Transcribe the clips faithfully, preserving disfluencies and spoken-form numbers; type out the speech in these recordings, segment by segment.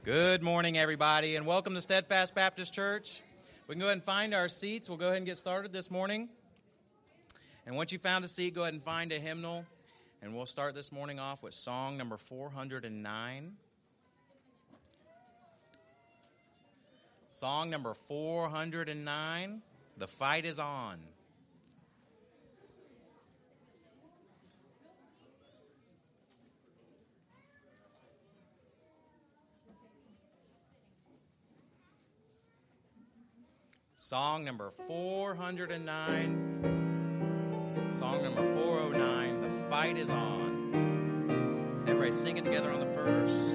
Good morning, everybody, and welcome to Steadfast Baptist Church. We can go ahead and find our seats. We'll go ahead and get started this morning. And once you found a seat, go ahead and find a hymnal. And we'll start this morning off with song number four hundred nine. Song number four hundred nine, The Fight Is On. Song number four hundred nine, song number four oh nine, The Fight Is On. Everybody sing it together on the first.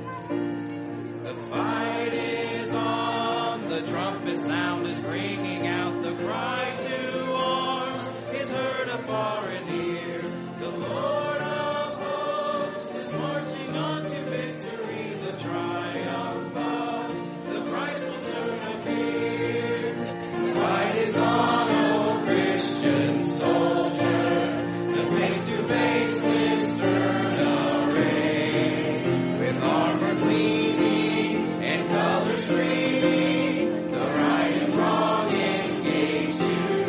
The fight is on, the trumpet sound is ringing out, the cry to arms is heard afar and near. The Lord of hosts is marching on to victory, the triumph of the Christ will soon appear. The fight is on, O Christian soldier, the face-to-face with stern array, with armor gleaming and colors streaming, the right and wrong engaged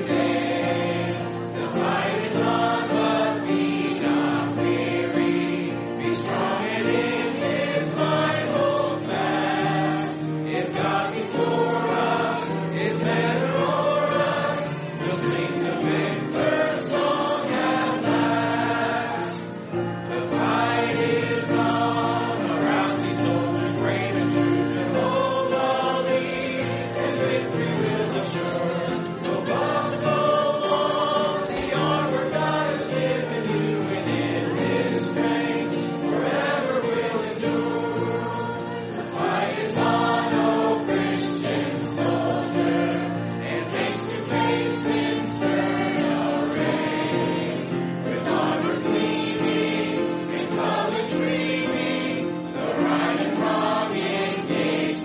today. The fight is on, but be not weary, be strong and in His might hold fast. If God before us is better o'er us, we'll sing the victor's song at last. The fight is on, arouse ye soldiers brave and true to hold the lead, and victory will assure. No bombs go on, the armor God has given you, and in His strength forever will endure. The fight is on, O Christian soldier, and face to face in stern array, with armor gleaming and colors streaming, the right and wrong engaged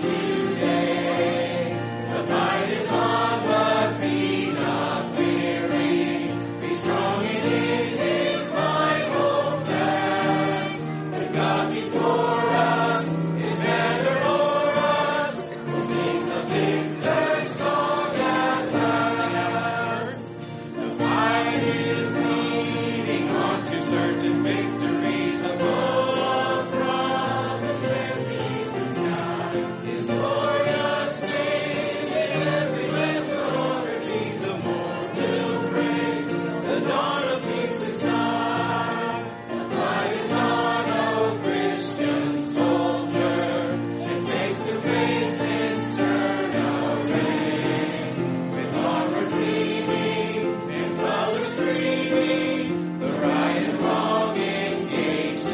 today. The fight is on, but be not weary, be strong and in His might hold fast. The God before us is better o'er us, we'll sing the victor's song at last. The fight is leading on to certain victory, the goal of promise and peace in sky. His glorious name in every land will honor be, the morn will break, the dawn of peace is nigh. The fight is on, O Christian soldier, and face to face in stern array, with armor gleaming and colors streaming, the right and wrong engaged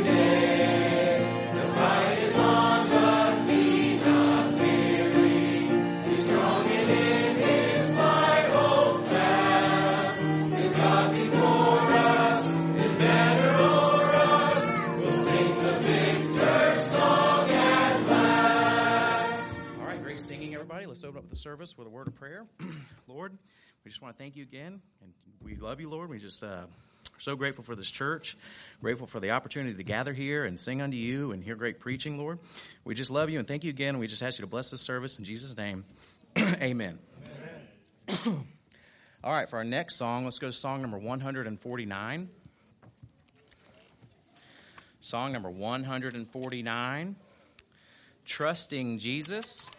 today. The fight is on, but be not weary, be strong and in His might hold fast. The God before us is better o'er us, we'll sing the victor's song at last. All right, great singing, everybody. Let's open up the service with a word of prayer. Lord, we just want to thank you again, and we love you, Lord. We just uh, are so grateful for this church, grateful for the opportunity to gather here and sing unto you and hear great preaching, Lord. We just love you and thank you again, and we just ask you to bless this service in Jesus' name. Amen. All right, for our next song, let's go to song number one hundred forty-nine. Song number one hundred forty-nine, Trusting Jesus.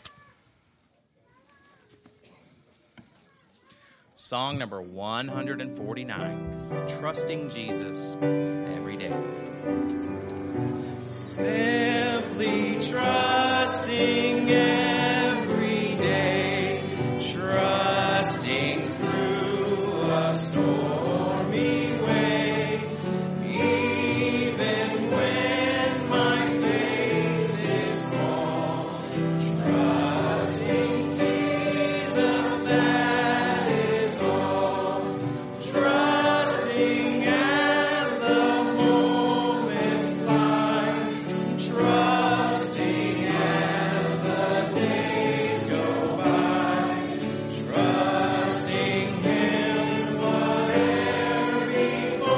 Song number one hundred forty-nine, Trusting Jesus Every Day. Simply trusting every day, trusting through a stormy way, even when my faith is small, trusting Jesus, that is all, trusting as the moments fly, trusting as the days go by, trusting Him whatever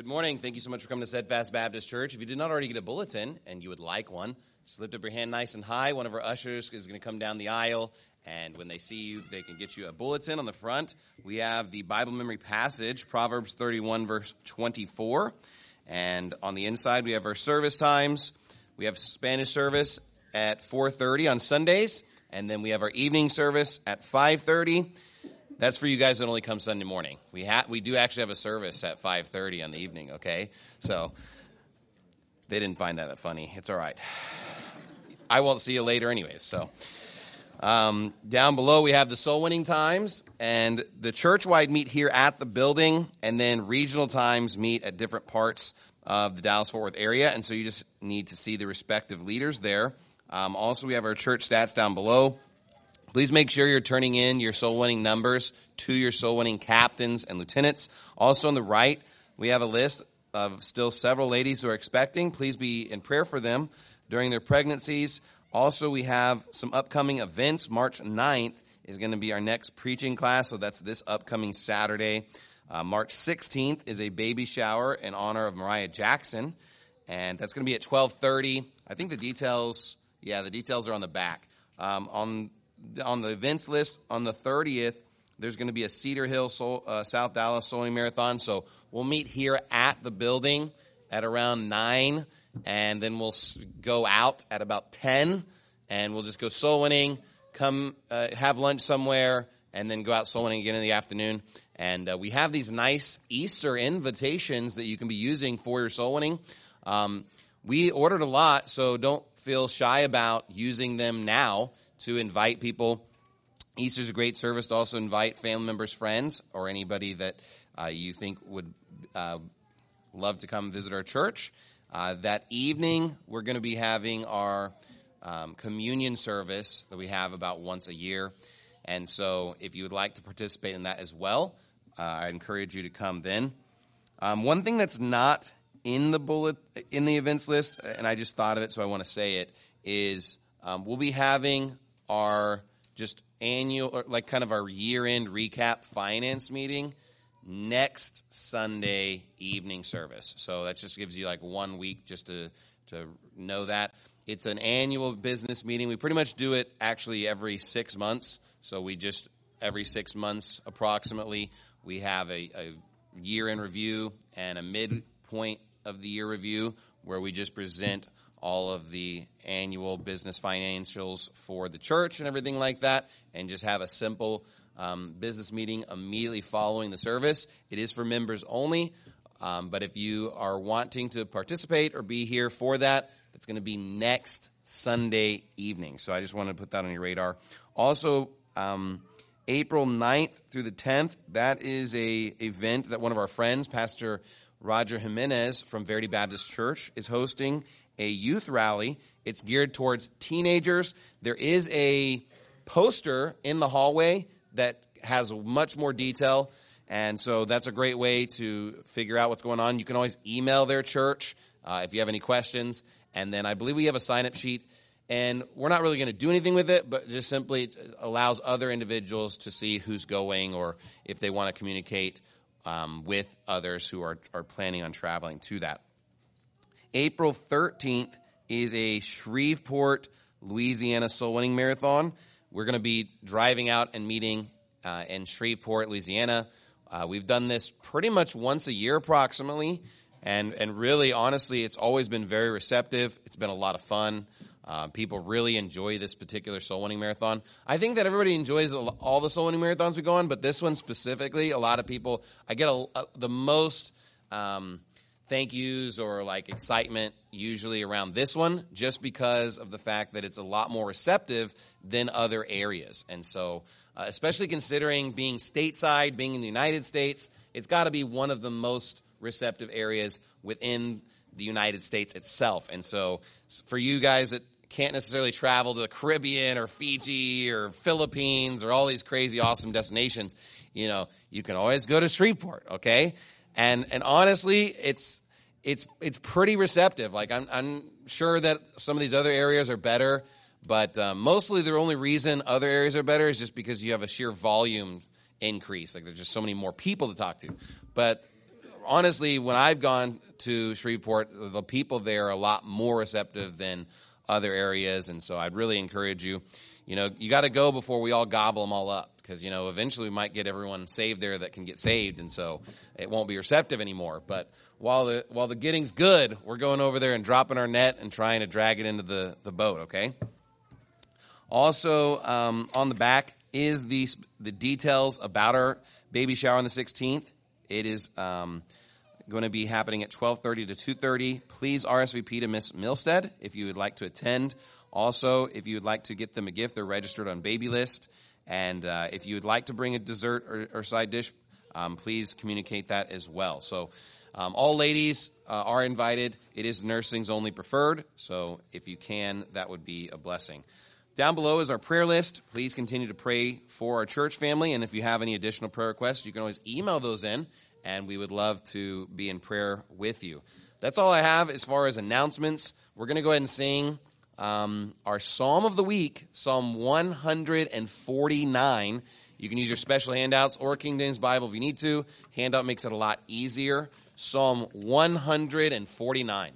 Good morning. Thank you so much for coming to Steadfast Baptist Church. If you did not already get a bulletin and you would like one, just lift up your hand nice and high. One of our ushers is going to come down the aisle, and when they see you, they can get you a bulletin on the front. We have the Bible memory passage, Proverbs thirty-one, verse twenty-four. And on the inside, we have our service times. We have Spanish service at four thirty on Sundays, and then we have our evening service at five thirty. That's for you guys that only come Sunday morning. We ha- we do actually have a service at five thirty on the evening, okay? So they didn't find that funny. It's all right. I won't see you later anyways. So um, down below we have the soul winning times, and the church-wide meet here at the building, and then regional times meet at different parts of the Dallas-Fort Worth area, and so you just need to see the respective leaders there. Um, also, we have our church stats down below. Please make sure you're turning in your soul-winning numbers to your soul-winning captains and lieutenants. Also on the right, we have a list of still several ladies who are expecting. Please be in prayer for them during their pregnancies. Also, we have some upcoming events. March ninth is going to be our next preaching class, so that's this upcoming Saturday. Uh, March sixteenth is a baby shower in honor of Mariah Jackson, and that's going to be at twelve thirty. I think the details, yeah, the details are on the back. Um, on On the events list, on the thirtieth, there's going to be a Cedar Hill, Soul, uh, South Dallas Soul Winning Marathon. So we'll meet here at the building at around nine, and then we'll go out at about ten, and we'll just go soul winning, come uh, have lunch somewhere, and then go out soul winning again in the afternoon. And uh, we have these nice Easter invitations that you can be using for your soul winning. Um, we ordered a lot, so don't feel shy about using them now to invite people. Easter's a great service to also invite family members, friends, or anybody that uh, you think would uh, love to come visit our church. Uh, that evening, we're going to be having our um, communion service that we have about once a year. And so if you would like to participate in that as well, uh, I encourage you to come then. Um, one thing that's not in the bullet in the events list, and I just thought of it, so I want to say it, is um, we'll be having our just annual, like kind of our year-end recap finance meeting next Sunday evening service. So that just gives you like one week just to, to know that. It's an annual business meeting. We pretty much do it actually every six months. So we just, every six months approximately, we have a, a year-end review and a midpoint of the year review where we just present all of the annual business financials for the church and everything like that, and just have a simple um, business meeting immediately following the service. It is for members only, um, but if you are wanting to participate or be here for that, it's going to be next Sunday evening. So I just wanted to put that on your radar. Also, um, April ninth through the tenth, that is a event that one of our friends, Pastor Roger Jimenez from Verity Baptist Church, is hosting a youth rally. It's geared towards teenagers. There is a poster in the hallway that has much more detail, and so that's a great way to figure out what's going on. You can always email their church uh, if you have any questions, and then I believe we have a sign-up sheet, and we're not really going to do anything with it, but just simply allows other individuals to see who's going or if they want to communicate um, with others who are, are planning on traveling to that. April thirteenth is a Shreveport, Louisiana Soul Winning Marathon. We're going to be driving out and meeting uh, in Shreveport, Louisiana. Uh, we've done this pretty much once a year approximately, and, and really, honestly, it's always been very receptive. It's been a lot of fun. Uh, people really enjoy this particular soul winning marathon. I think that everybody enjoys all the soul winning marathons we go on, but this one specifically, a lot of people, I get a, a, the most um, thank yous or like excitement usually around this one, just because of the fact that it's a lot more receptive than other areas. And so, uh, especially considering being stateside, being in the United States, it's got to be one of the most receptive areas within the United States itself. And so for you guys that can't necessarily travel to the Caribbean or Fiji or Philippines or all these crazy awesome destinations, you know, you can always go to Shreveport, okay? And and honestly, it's it's it's pretty receptive. Like I'm I'm sure that some of these other areas are better, but uh, mostly the only reason other areas are better is just because you have a sheer volume increase. Like there's just so many more people to talk to. But honestly, when I've gone to Shreveport, the people there are a lot more receptive than other areas, and so I'd really encourage you. You know, you got to go before we all gobble them all up, because, you know, eventually we might get everyone saved there that can get saved, and so it won't be receptive anymore. But while the while the getting's good, we're going over there and dropping our net and trying to drag it into the, the boat, okay? Also, um, on the back is the, the details about our baby shower on the sixteenth. It is um, going to be happening at twelve thirty to two thirty. Please R S V P to Miss Milstead if you would like to attend. Also, if you would like to get them a gift, they're registered on Baby List. And uh, if you would like to bring a dessert or, or side dish, um, please communicate that as well. So um, all ladies uh, are invited. It is nursing's only preferred. So if you can, that would be a blessing. Down below is our prayer list. Please continue to pray for our church family. And if you have any additional prayer requests, you can always email those in, and we would love to be in prayer with you. That's all I have as far as announcements. We're going to go ahead and sing Um, our Psalm of the Week, Psalm one forty-nine. You can use your special handouts or King James Bible if you need to. Handout makes it a lot easier. Psalm one forty-nine.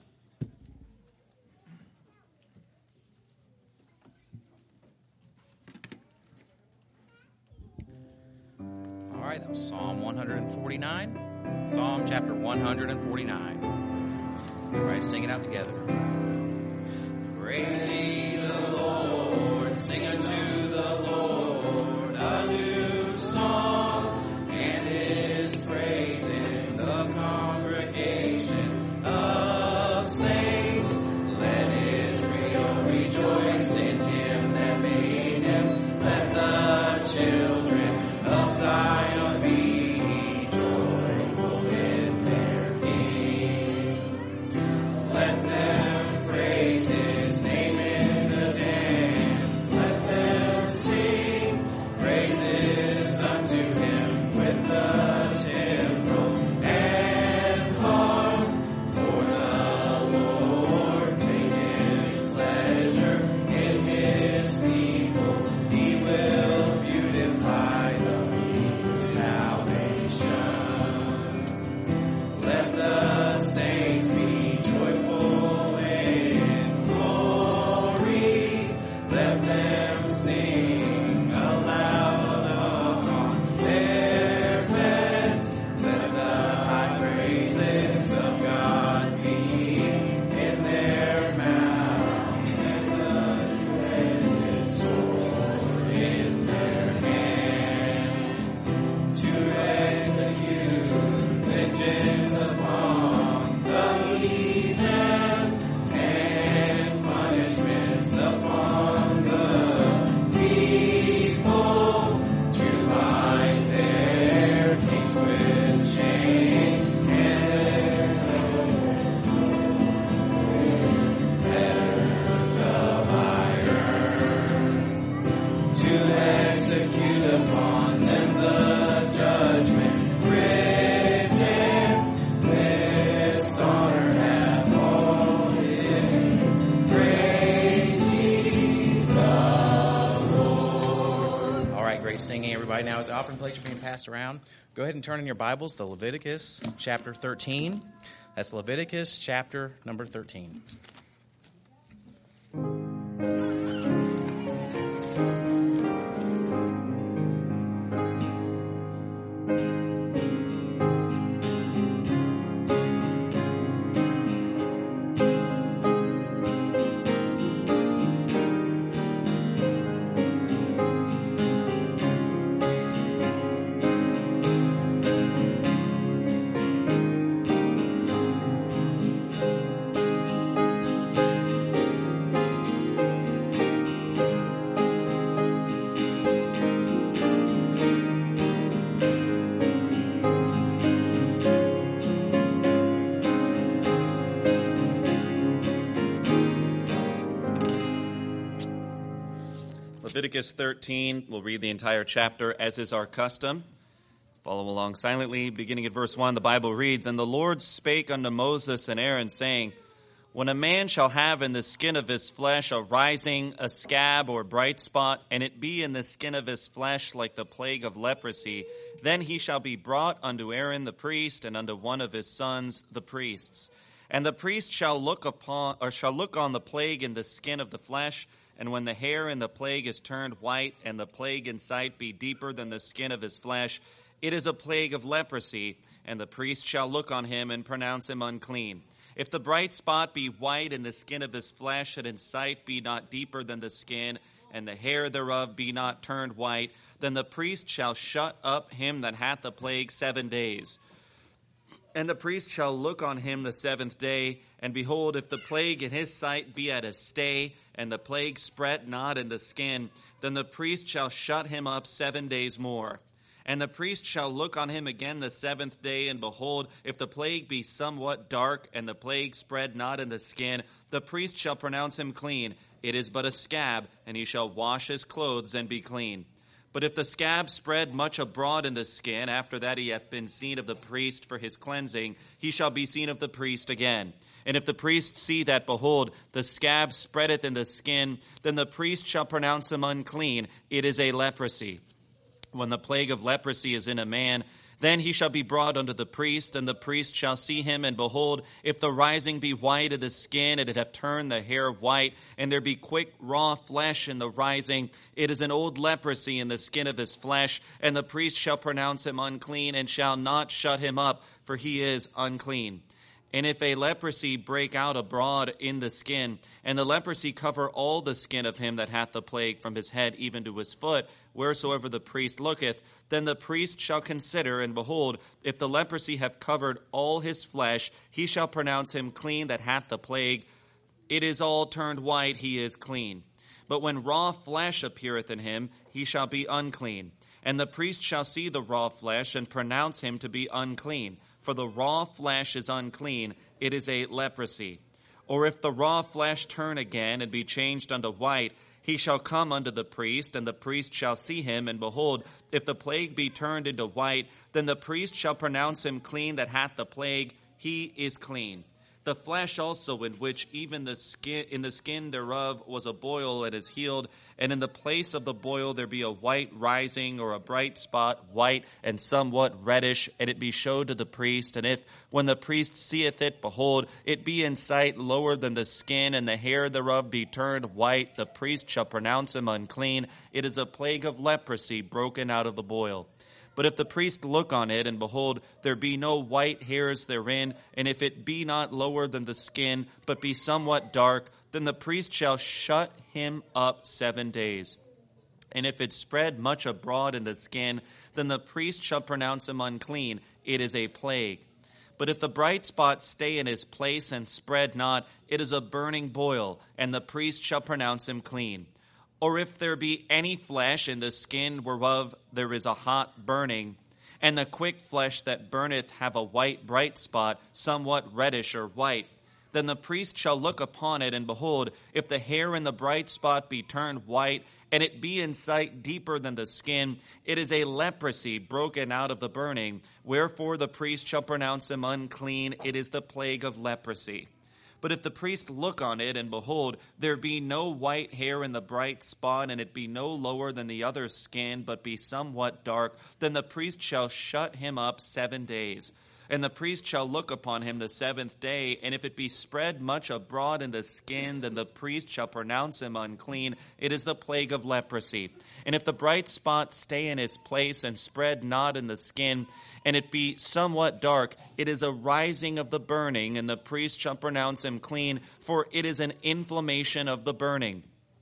All right, that was Psalm one forty-nine. Psalm chapter one forty-nine. Everybody sing it out together. Praise ye the Lord, sing unto the Lord a new song, and his praise in the congregation of saints. Let Israel rejoice in him that made him. Let the children of Zion be joyful in their King. Let them praise him. Right now, as the offering plates are being passed around, go ahead and turn in your Bibles to Leviticus chapter thirteen. That's Leviticus chapter number thirteen. Leviticus thirteen, we'll read the entire chapter, as is our custom. Follow along silently. Beginning at verse one, the Bible reads, And the Lord spake unto Moses and Aaron, saying, When a man shall have in the skin of his flesh a rising, a scab, or bright spot, and it be in the skin of his flesh like the plague of leprosy, then he shall be brought unto Aaron the priest, and unto one of his sons the priests. And the priest shall look upon, or shall look on the plague in the skin of the flesh, and when the hair in the plague is turned white, and the plague in sight be deeper than the skin of his flesh, it is a plague of leprosy, and the priest shall look on him and pronounce him unclean. If the bright spot be white in the skin of his flesh, and in sight be not deeper than the skin, and the hair thereof be not turned white, then the priest shall shut up him that hath the plague seven days. And the priest shall look on him the seventh day, and behold, if the plague in his sight be at a stay, and the plague spread not in the skin, then the priest shall shut him up seven days more. And the priest shall look on him again the seventh day, and behold, if the plague be somewhat dark, and the plague spread not in the skin, the priest shall pronounce him clean. It is but a scab, and he shall wash his clothes and be clean. But if the scab spread much abroad in the skin, after that he hath been seen of the priest for his cleansing, he shall be seen of the priest again. And if the priest see that, behold, the scab spreadeth in the skin, then the priest shall pronounce him unclean. It is a leprosy. When the plague of leprosy is in a man, then he shall be brought unto the priest, and the priest shall see him, and behold, if the rising be white of the skin, and it have turned the hair white, and there be quick raw flesh in the rising, it is an old leprosy in the skin of his flesh, and the priest shall pronounce him unclean, and shall not shut him up, for he is unclean. And if a leprosy break out abroad in the skin, and the leprosy cover all the skin of him that hath the plague from his head even to his foot, wheresoever the priest looketh, then the priest shall consider, and behold, if the leprosy have covered all his flesh, he shall pronounce him clean that hath the plague. It is all turned white, he is clean. But when raw flesh appeareth in him, he shall be unclean. And the priest shall see the raw flesh, and pronounce him to be unclean. For the raw flesh is unclean, it is a leprosy. Or if the raw flesh turn again, and be changed unto white, he shall come unto the priest, and the priest shall see him, and behold, if the plague be turned into white, then the priest shall pronounce him clean that hath the plague, he is clean. The flesh also in which even the skin in the skin thereof was a boil, and is healed, and in the place of the boil there be a white rising or a bright spot, white and somewhat reddish, and it be showed to the priest. And if, when the priest seeth it, behold, it be in sight lower than the skin, and the hair thereof be turned white, the priest shall pronounce him unclean. It is a plague of leprosy broken out of the boil. But if the priest look on it, and behold, there be no white hairs therein, and if it be not lower than the skin, but be somewhat dark, then the priest shall shut him up seven days. And if it spread much abroad in the skin, then the priest shall pronounce him unclean. It is a plague. But if the bright spot stay in his place and spread not, it is a burning boil, and the priest shall pronounce him clean. Or if there be any flesh in the skin whereof there is a hot burning, and the quick flesh that burneth have a white bright spot, somewhat reddish or white, then the priest shall look upon it, and behold, if the hair in the bright spot be turned white, and it be in sight deeper than the skin, it is a leprosy broken out of the burning. Wherefore the priest shall pronounce him unclean. It is the plague of leprosy. But if the priest look on it, and behold, there be no white hair in the bright spot, and it be no lower than the other skin, but be somewhat dark, then the priest shall shut him up seven days. And the priest shall look upon him the seventh day, and if it be spread much abroad in the skin, then the priest shall pronounce him unclean. It is the plague of leprosy. And if the bright spot stay in his place, and spread not in the skin, and it be somewhat dark, it is a rising of the burning, and the priest shall pronounce him clean, for it is an inflammation of the burning.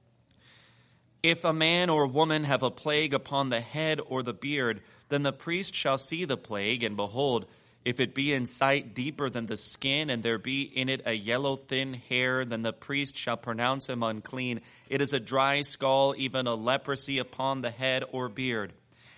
If a man or woman have a plague upon the head or the beard, then the priest shall see the plague, and behold, if it be in sight deeper than the skin, and there be in it a yellow thin hair, then the priest shall pronounce him unclean. It is a dry scall, even a leprosy upon the head or beard.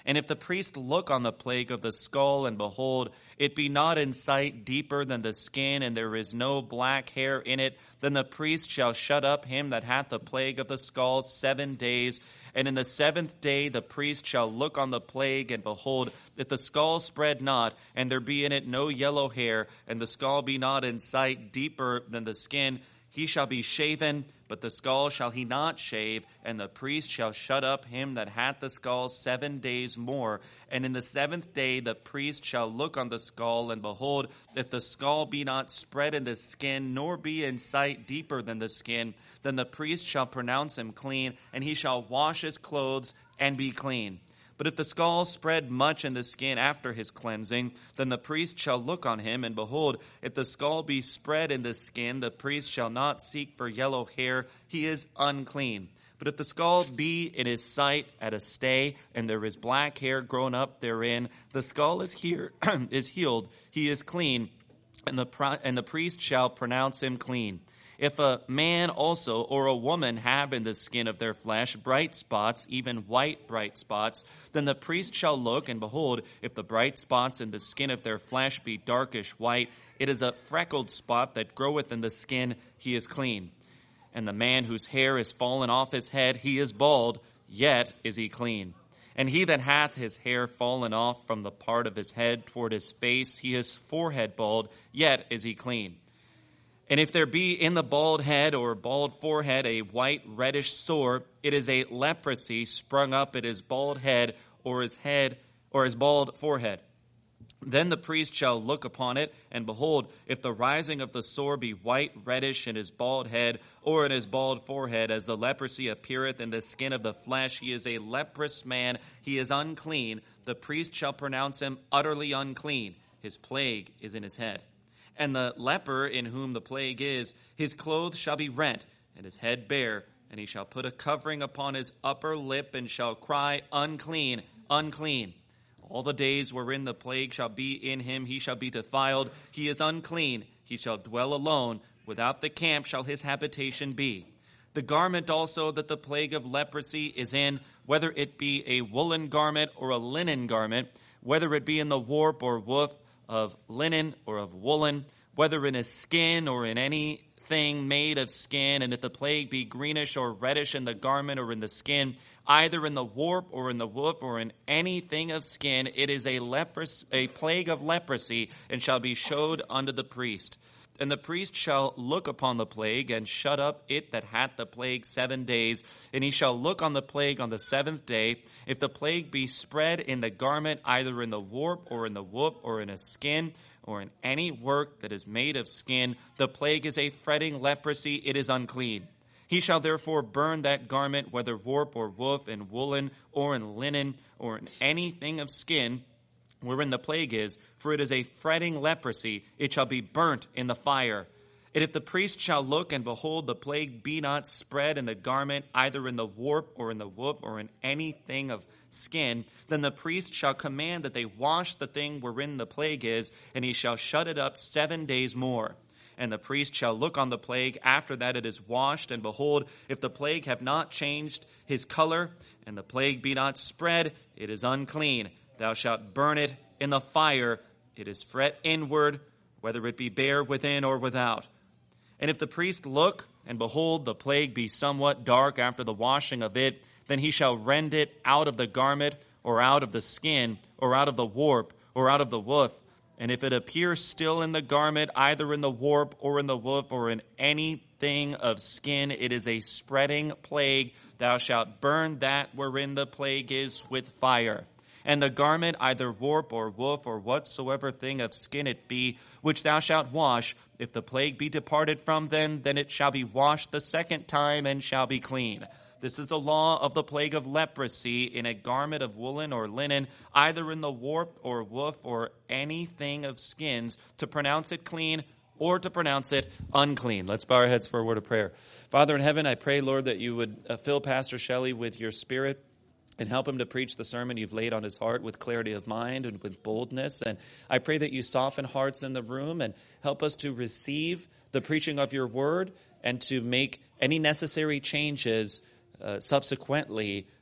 And if the priest look on the plague of the skull, and behold, it be not in sight deeper than the skin, and there is no black hair in it, then the priest shall shut up him that hath the plague of the skull seven days. And in the seventh day the priest shall look on the plague, and behold, if the skull spread not, and there be in it no yellow hair, and the skull be not in sight deeper than the skin, he shall be shaven, but the skull shall he not shave, and the priest shall shut up him that hath the skull seven days more. And in the seventh day the priest shall look on the skull, and behold, if the skull be not spread in the skin, nor be in sight deeper than the skin, then the priest shall pronounce him clean, and he shall wash his clothes and be clean. But if the skull spread much in the skin after his cleansing, then the priest shall look on him, and behold, if the skull be spread in the skin, the priest shall not seek for yellow hair, he is unclean. But if the skull be in his sight at a stay, and there is black hair grown up therein, the skull is here is healed, he is clean, and the and the priest shall pronounce him clean. If a man also or a woman have in the skin of their flesh bright spots, even white bright spots, then the priest shall look, and behold, if the bright spots in the skin of their flesh be darkish white, it is a freckled spot that groweth in the skin, he is clean. And the man whose hair is fallen off his head, he is bald, yet is he clean. And he that hath his hair fallen off from the part of his head toward his face, he is forehead bald, yet is he clean. And if there be in the bald head or bald forehead a white reddish sore, it is a leprosy sprung up at his bald head or his head or his bald forehead. Then the priest shall look upon it, and behold, if the rising of the sore be white reddish in his bald head or in his bald forehead, as the leprosy appeareth in the skin of the flesh, he is a leprous man, he is unclean. The priest shall pronounce him utterly unclean. His plague is in his head. And the leper in whom the plague is, his clothes shall be rent, and his head bare, and he shall put a covering upon his upper lip, and shall cry, Unclean, unclean. All the days wherein the plague shall be in him, he shall be defiled. He is unclean. He shall dwell alone. Without the camp shall his habitation be. The garment also that the plague of leprosy is in, whether it be a woolen garment or a linen garment, whether it be in the warp or woof, of linen or of woolen, whether in a skin or in anything made of skin, and if the plague be greenish or reddish in the garment or in the skin, either in the warp or in the woof or in anything of skin, it is a lepros- a plague of leprosy, and shall be showed unto the priest. And the priest shall look upon the plague, and shut up it that hath the plague seven days. And he shall look on the plague on the seventh day. If the plague be spread in the garment, either in the warp, or in the woof, or in a skin, or in any work that is made of skin, the plague is a fretting leprosy, it is unclean. He shall therefore burn that garment, whether warp or woof, in woolen, or in linen, or in anything of skin, wherein the plague is, for it is a fretting leprosy, it shall be burnt in the fire. And if the priest shall look, and behold, the plague be not spread in the garment, either in the warp, or in the woof, or in anything of skin, then the priest shall command that they wash the thing wherein the plague is, and he shall shut it up seven days more. And the priest shall look on the plague after that it is washed, and behold, if the plague have not changed his color, and the plague be not spread, it is unclean. Thou shalt burn it in the fire. It is fret inward, whether it be bare within or without. And if the priest look, and behold, the plague be somewhat dark after the washing of it, then he shall rend it out of the garment, or out of the skin, or out of the warp, or out of the woof. And if it appear still in the garment, either in the warp, or in the woof, or in anything of skin, it is a spreading plague. Thou shalt burn that wherein the plague is with fire. And the garment, either warp or woof, or whatsoever thing of skin it be, which thou shalt wash, if the plague be departed from them, then it shall be washed the second time, and shall be clean. This is the law of the plague of leprosy in a garment of woolen or linen, either in the warp or woof, or anything of skins, to pronounce it clean or to pronounce it unclean. Let's bow our heads for a word of prayer. Father in heaven, I pray, Lord, that you would uh, fill Pastor Shelley with your Spirit, and help him to preach the sermon you've laid on his heart with clarity of mind and with boldness. And I pray that you soften hearts in the room and help us to receive the preaching of your word, and to make any necessary changes uh, subsequently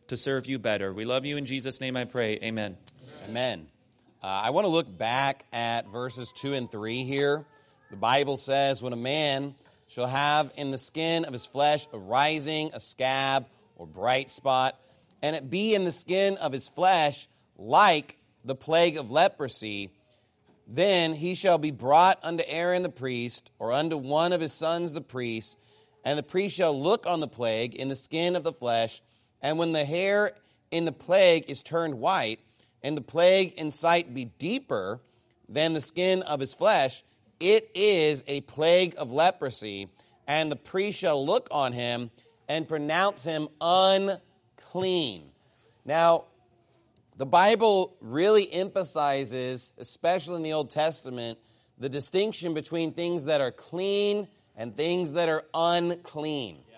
to serve you better. We love you. In Jesus' name I pray. Amen. Amen. Uh, I want to look back at verses two and three here. The Bible says, when a man shall have in the skin of his flesh a rising, a scab, or bright spot, and it be in the skin of his flesh like the plague of leprosy, then he shall be brought unto Aaron the priest, or unto one of his sons the priest, and the priest shall look on the plague in the skin of the flesh, and when the hair in the plague is turned white, and the plague in sight be deeper than the skin of his flesh, it is a plague of leprosy, and the priest shall look on him and pronounce him unclean. Now, the Bible really emphasizes, especially in the Old Testament, the distinction between things that are clean and things that are unclean. Yeah.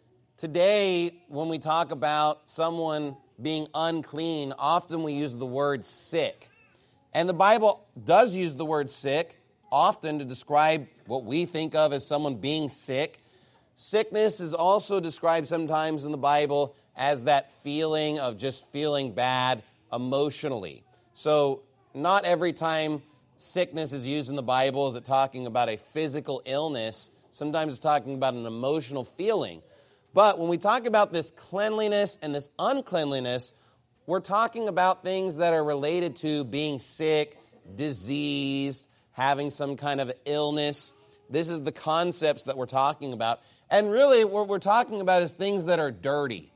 Today, when we talk about someone being unclean, often we use the word sick. And the Bible does use the word sick often to describe what we think of as someone being sick. Sickness is also described sometimes in the Bible as that feeling of just feeling bad emotionally. So not every time sickness is used in the Bible is it talking about a physical illness. Sometimes it's talking about an emotional feeling. But when we talk about this cleanliness and this uncleanliness, we're talking about things that are related to being sick, diseased, having some kind of illness. This is the concepts that we're talking about. And really what we're talking about is things that are dirty.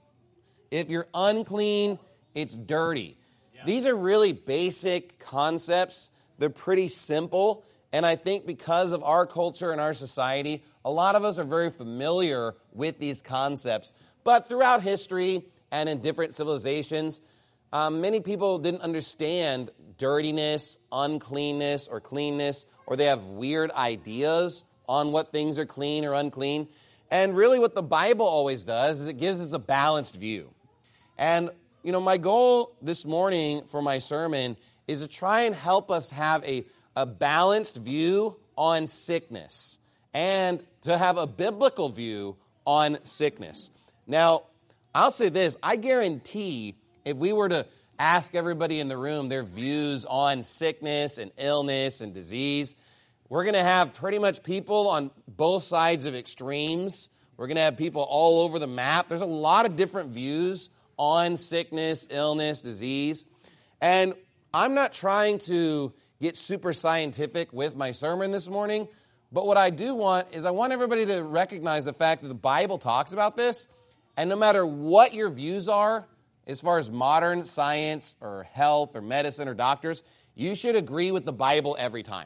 If you're unclean, it's dirty. Yeah. These are really basic concepts. They're pretty simple. And I think because of our culture and our society, a lot of us are very familiar with these concepts. But throughout history and in different civilizations, um, many people didn't understand dirtiness, uncleanness, or cleanness, or they have weird ideas on what things are clean or unclean. And really what the Bible always does is it gives us a balanced view. And, you know, my goal this morning for my sermon is to try and help us have a, a balanced view on sickness and to have a biblical view on sickness. Now, I'll say this, I guarantee if we were to ask everybody in the room their views on sickness and illness and disease, we're going to have pretty much people on both sides of extremes. We're going to have people all over the map. There's a lot of different views on sickness, illness, disease. And I'm not trying to get super scientific with my sermon this morning, but what I do want is I want everybody to recognize the fact that the Bible talks about this, and no matter what your views are, as far as modern science or health or medicine or doctors, you should agree with the Bible every time.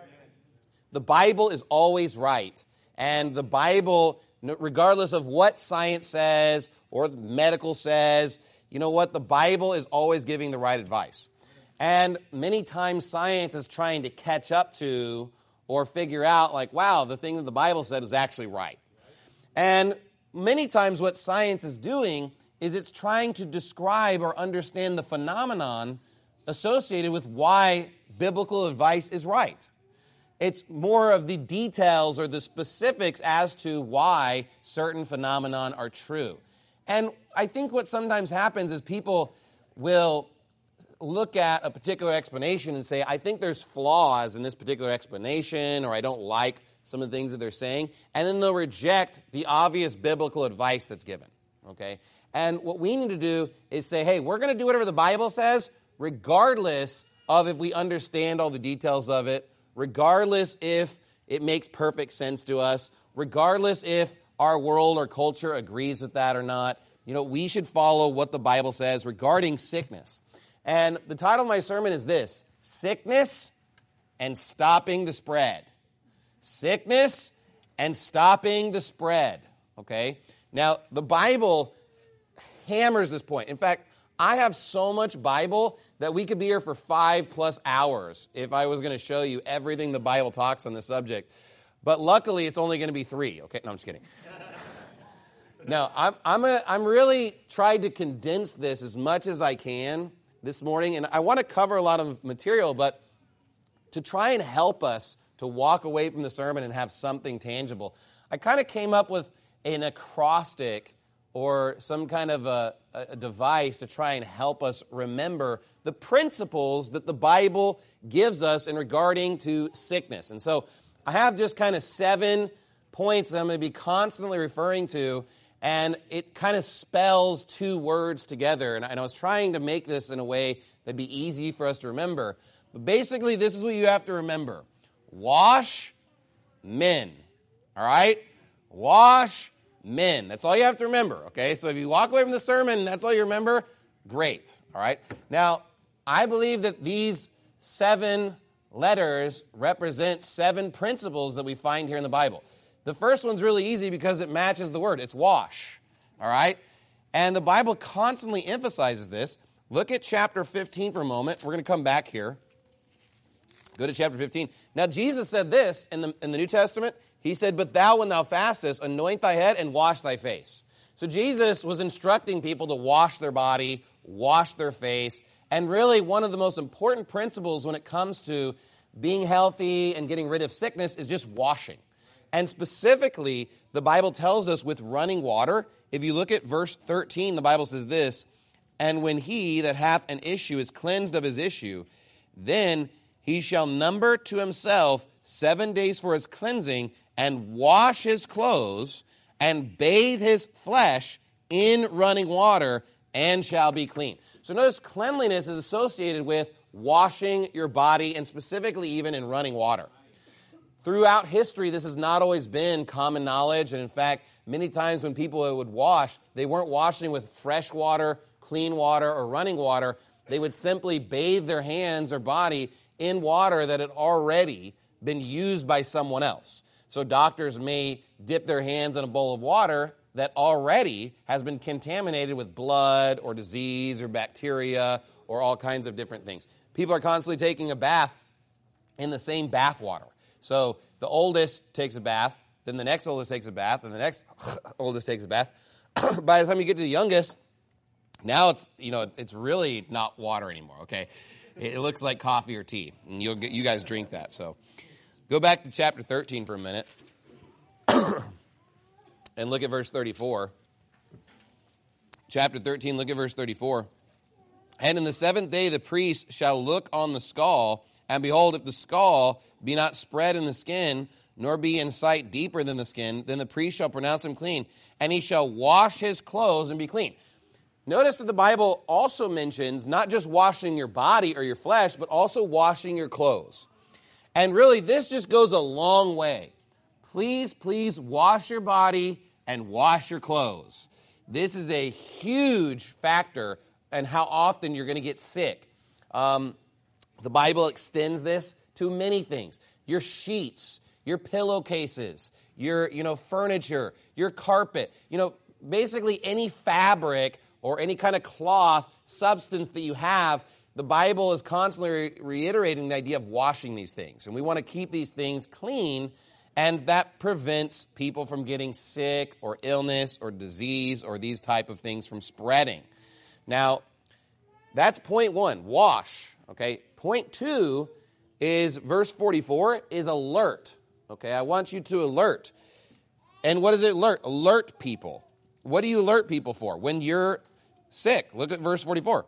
The Bible is always right. And the Bible, regardless of what science says or medical says, you know what? The Bible is always giving the right advice. And many times science is trying to catch up to or figure out like, wow, the thing that the Bible said is actually right. And many times what science is doing is it's trying to describe or understand the phenomenon associated with why biblical advice is right. It's more of the details or the specifics as to why certain phenomenon are true. And I think what sometimes happens is people will look at a particular explanation and say, I think there's flaws in this particular explanation, or I don't like some of the things that they're saying, and then they'll reject the obvious biblical advice that's given, okay? And what we need to do is say, hey, we're going to do whatever the Bible says, regardless of if we understand all the details of it, regardless if it makes perfect sense to us, regardless if our world or culture agrees with that or not. You know, we should follow what the Bible says regarding sickness. And the title of my sermon is this: Sickness and Stopping the Spread. Sickness and stopping the spread, okay? Now, the Bible hammers this point. In fact, I have so much Bible that we could be here for five plus hours if I was going to show you everything the Bible talks on this subject. But luckily, it's only going to be three. Okay, no, I'm just kidding. No, I'm I'm a, I'm really trying to condense this as much as I can this morning, and I want to cover a lot of material, but to try and help us to walk away from the sermon and have something tangible, I kind of came up with an acrostic or some kind of a, a device to try and help us remember the principles that the Bible gives us in regarding to sickness. And so I have just kind of seven points that I'm going to be constantly referring to, and it kind of spells two words together. And I, and I was trying to make this in a way that'd be easy for us to remember. But basically, this is what you have to remember. Wash men. All right? Wash men. That's all you have to remember, okay? So if you walk away from the sermon, that's all you remember, great, all right? Now, I believe that these seven letters represent seven principles that we find here in the Bible. The first one's really easy because it matches the word. It's wash, all right? And the Bible constantly emphasizes this. Look at chapter fifteen for a moment. We're going to come back here. Go to chapter fifteen. Now, Jesus said this in the, in the New Testament. He said, but thou, when thou fastest, anoint thy head and wash thy face. So Jesus was instructing people to wash their body, wash their face, and really one of the most important principles when it comes to being healthy and getting rid of sickness is just washing. And specifically, the Bible tells us with running water, if you look at verse thirteen, the Bible says this, and when he that hath an issue is cleansed of his issue, then he shall number to himself seven days for his cleansing, and wash his clothes, and bathe his flesh in running water, and shall be clean. So notice cleanliness is associated with washing your body, and specifically even in running water. Throughout history, this has not always been common knowledge, and in fact, many times when people would wash, they weren't washing with fresh water, clean water, or running water. They would simply bathe their hands or body in water that had already been used by someone else. So doctors may dip their hands in a bowl of water that already has been contaminated with blood or disease or bacteria or all kinds of different things. People are constantly taking a bath in the same bath water. So the oldest takes a bath, then the next oldest takes a bath, and the next oldest takes a bath. By the time you get to the youngest, now it's, you know, it's really not water anymore, okay? It looks like coffee or tea, and you'll get, you guys drink that, so. Go back to chapter thirteen for a minute and look at verse thirty-four. Chapter thirteen, look at verse thirty-four. And in the seventh day the priest shall look on the skull, and behold, if the skull be not spread in the skin, nor be in sight deeper than the skin, then the priest shall pronounce him clean, and he shall wash his clothes and be clean. Notice that the Bible also mentions not just washing your body or your flesh, but also washing your clothes. And really, this just goes a long way. Please, please wash your body and wash your clothes. This is a huge factor in how often you're going to get sick. Um, the Bible extends this to many things. Your sheets, your pillowcases, your you know furniture, your carpet. You know, basically any fabric or any kind of cloth substance that you have. The Bible is constantly re- reiterating the idea of washing these things. And we want to keep these things clean, and that prevents people from getting sick or illness or disease or these type of things from spreading. Now, that's point one, wash. Okay. Point two is verse forty-four is alert. Okay. I want you to alert. And what does it alert? Alert people. What do you alert people for? When you're sick. Look at verse forty-four.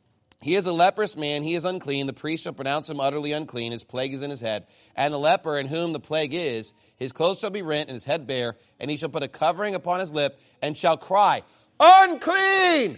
He is a leprous man, he is unclean, the priest shall pronounce him utterly unclean, his plague is in his head. And the leper in whom the plague is, his clothes shall be rent and his head bare, and he shall put a covering upon his lip, and shall cry, unclean,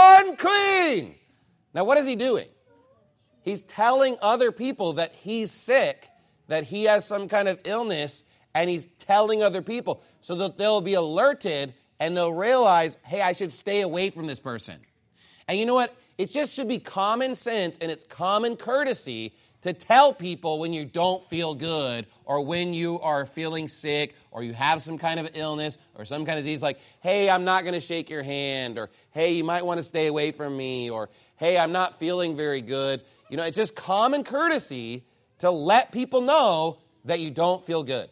unclean. Now what is he doing? He's telling other people that he's sick, that he has some kind of illness, and he's telling other people so that they'll be alerted and they'll realize, hey, I should stay away from this person. And you know what? It just should be common sense and it's common courtesy to tell people when you don't feel good or when you are feeling sick or you have some kind of illness or some kind of disease, like, hey, I'm not going to shake your hand, or hey, you might want to stay away from me, or hey, I'm not feeling very good. You know, it's just common courtesy to let people know that you don't feel good.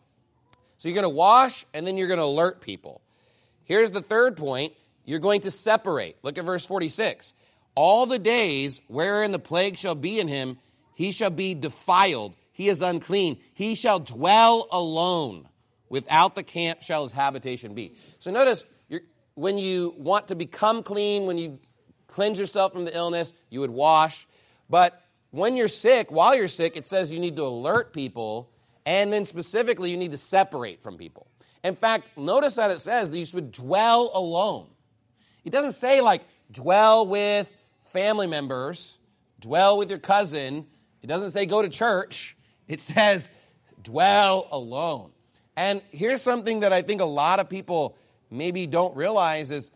So you're going to wash and then you're going to alert people. Here's the third point. You're going to separate. Look at verse forty-six. All the days wherein the plague shall be in him, he shall be defiled. He is unclean. He shall dwell alone. Without the camp shall his habitation be. So notice, you're, when you want to become clean, when you cleanse yourself from the illness, you would wash. But when you're sick, while you're sick, it says you need to alert people, and then specifically you need to separate from people. In fact, notice that it says that you should dwell alone. It doesn't say like dwell with family members, dwell with your cousin. It doesn't say go to church. It says dwell alone. And here's something that I think a lot of people maybe don't realize is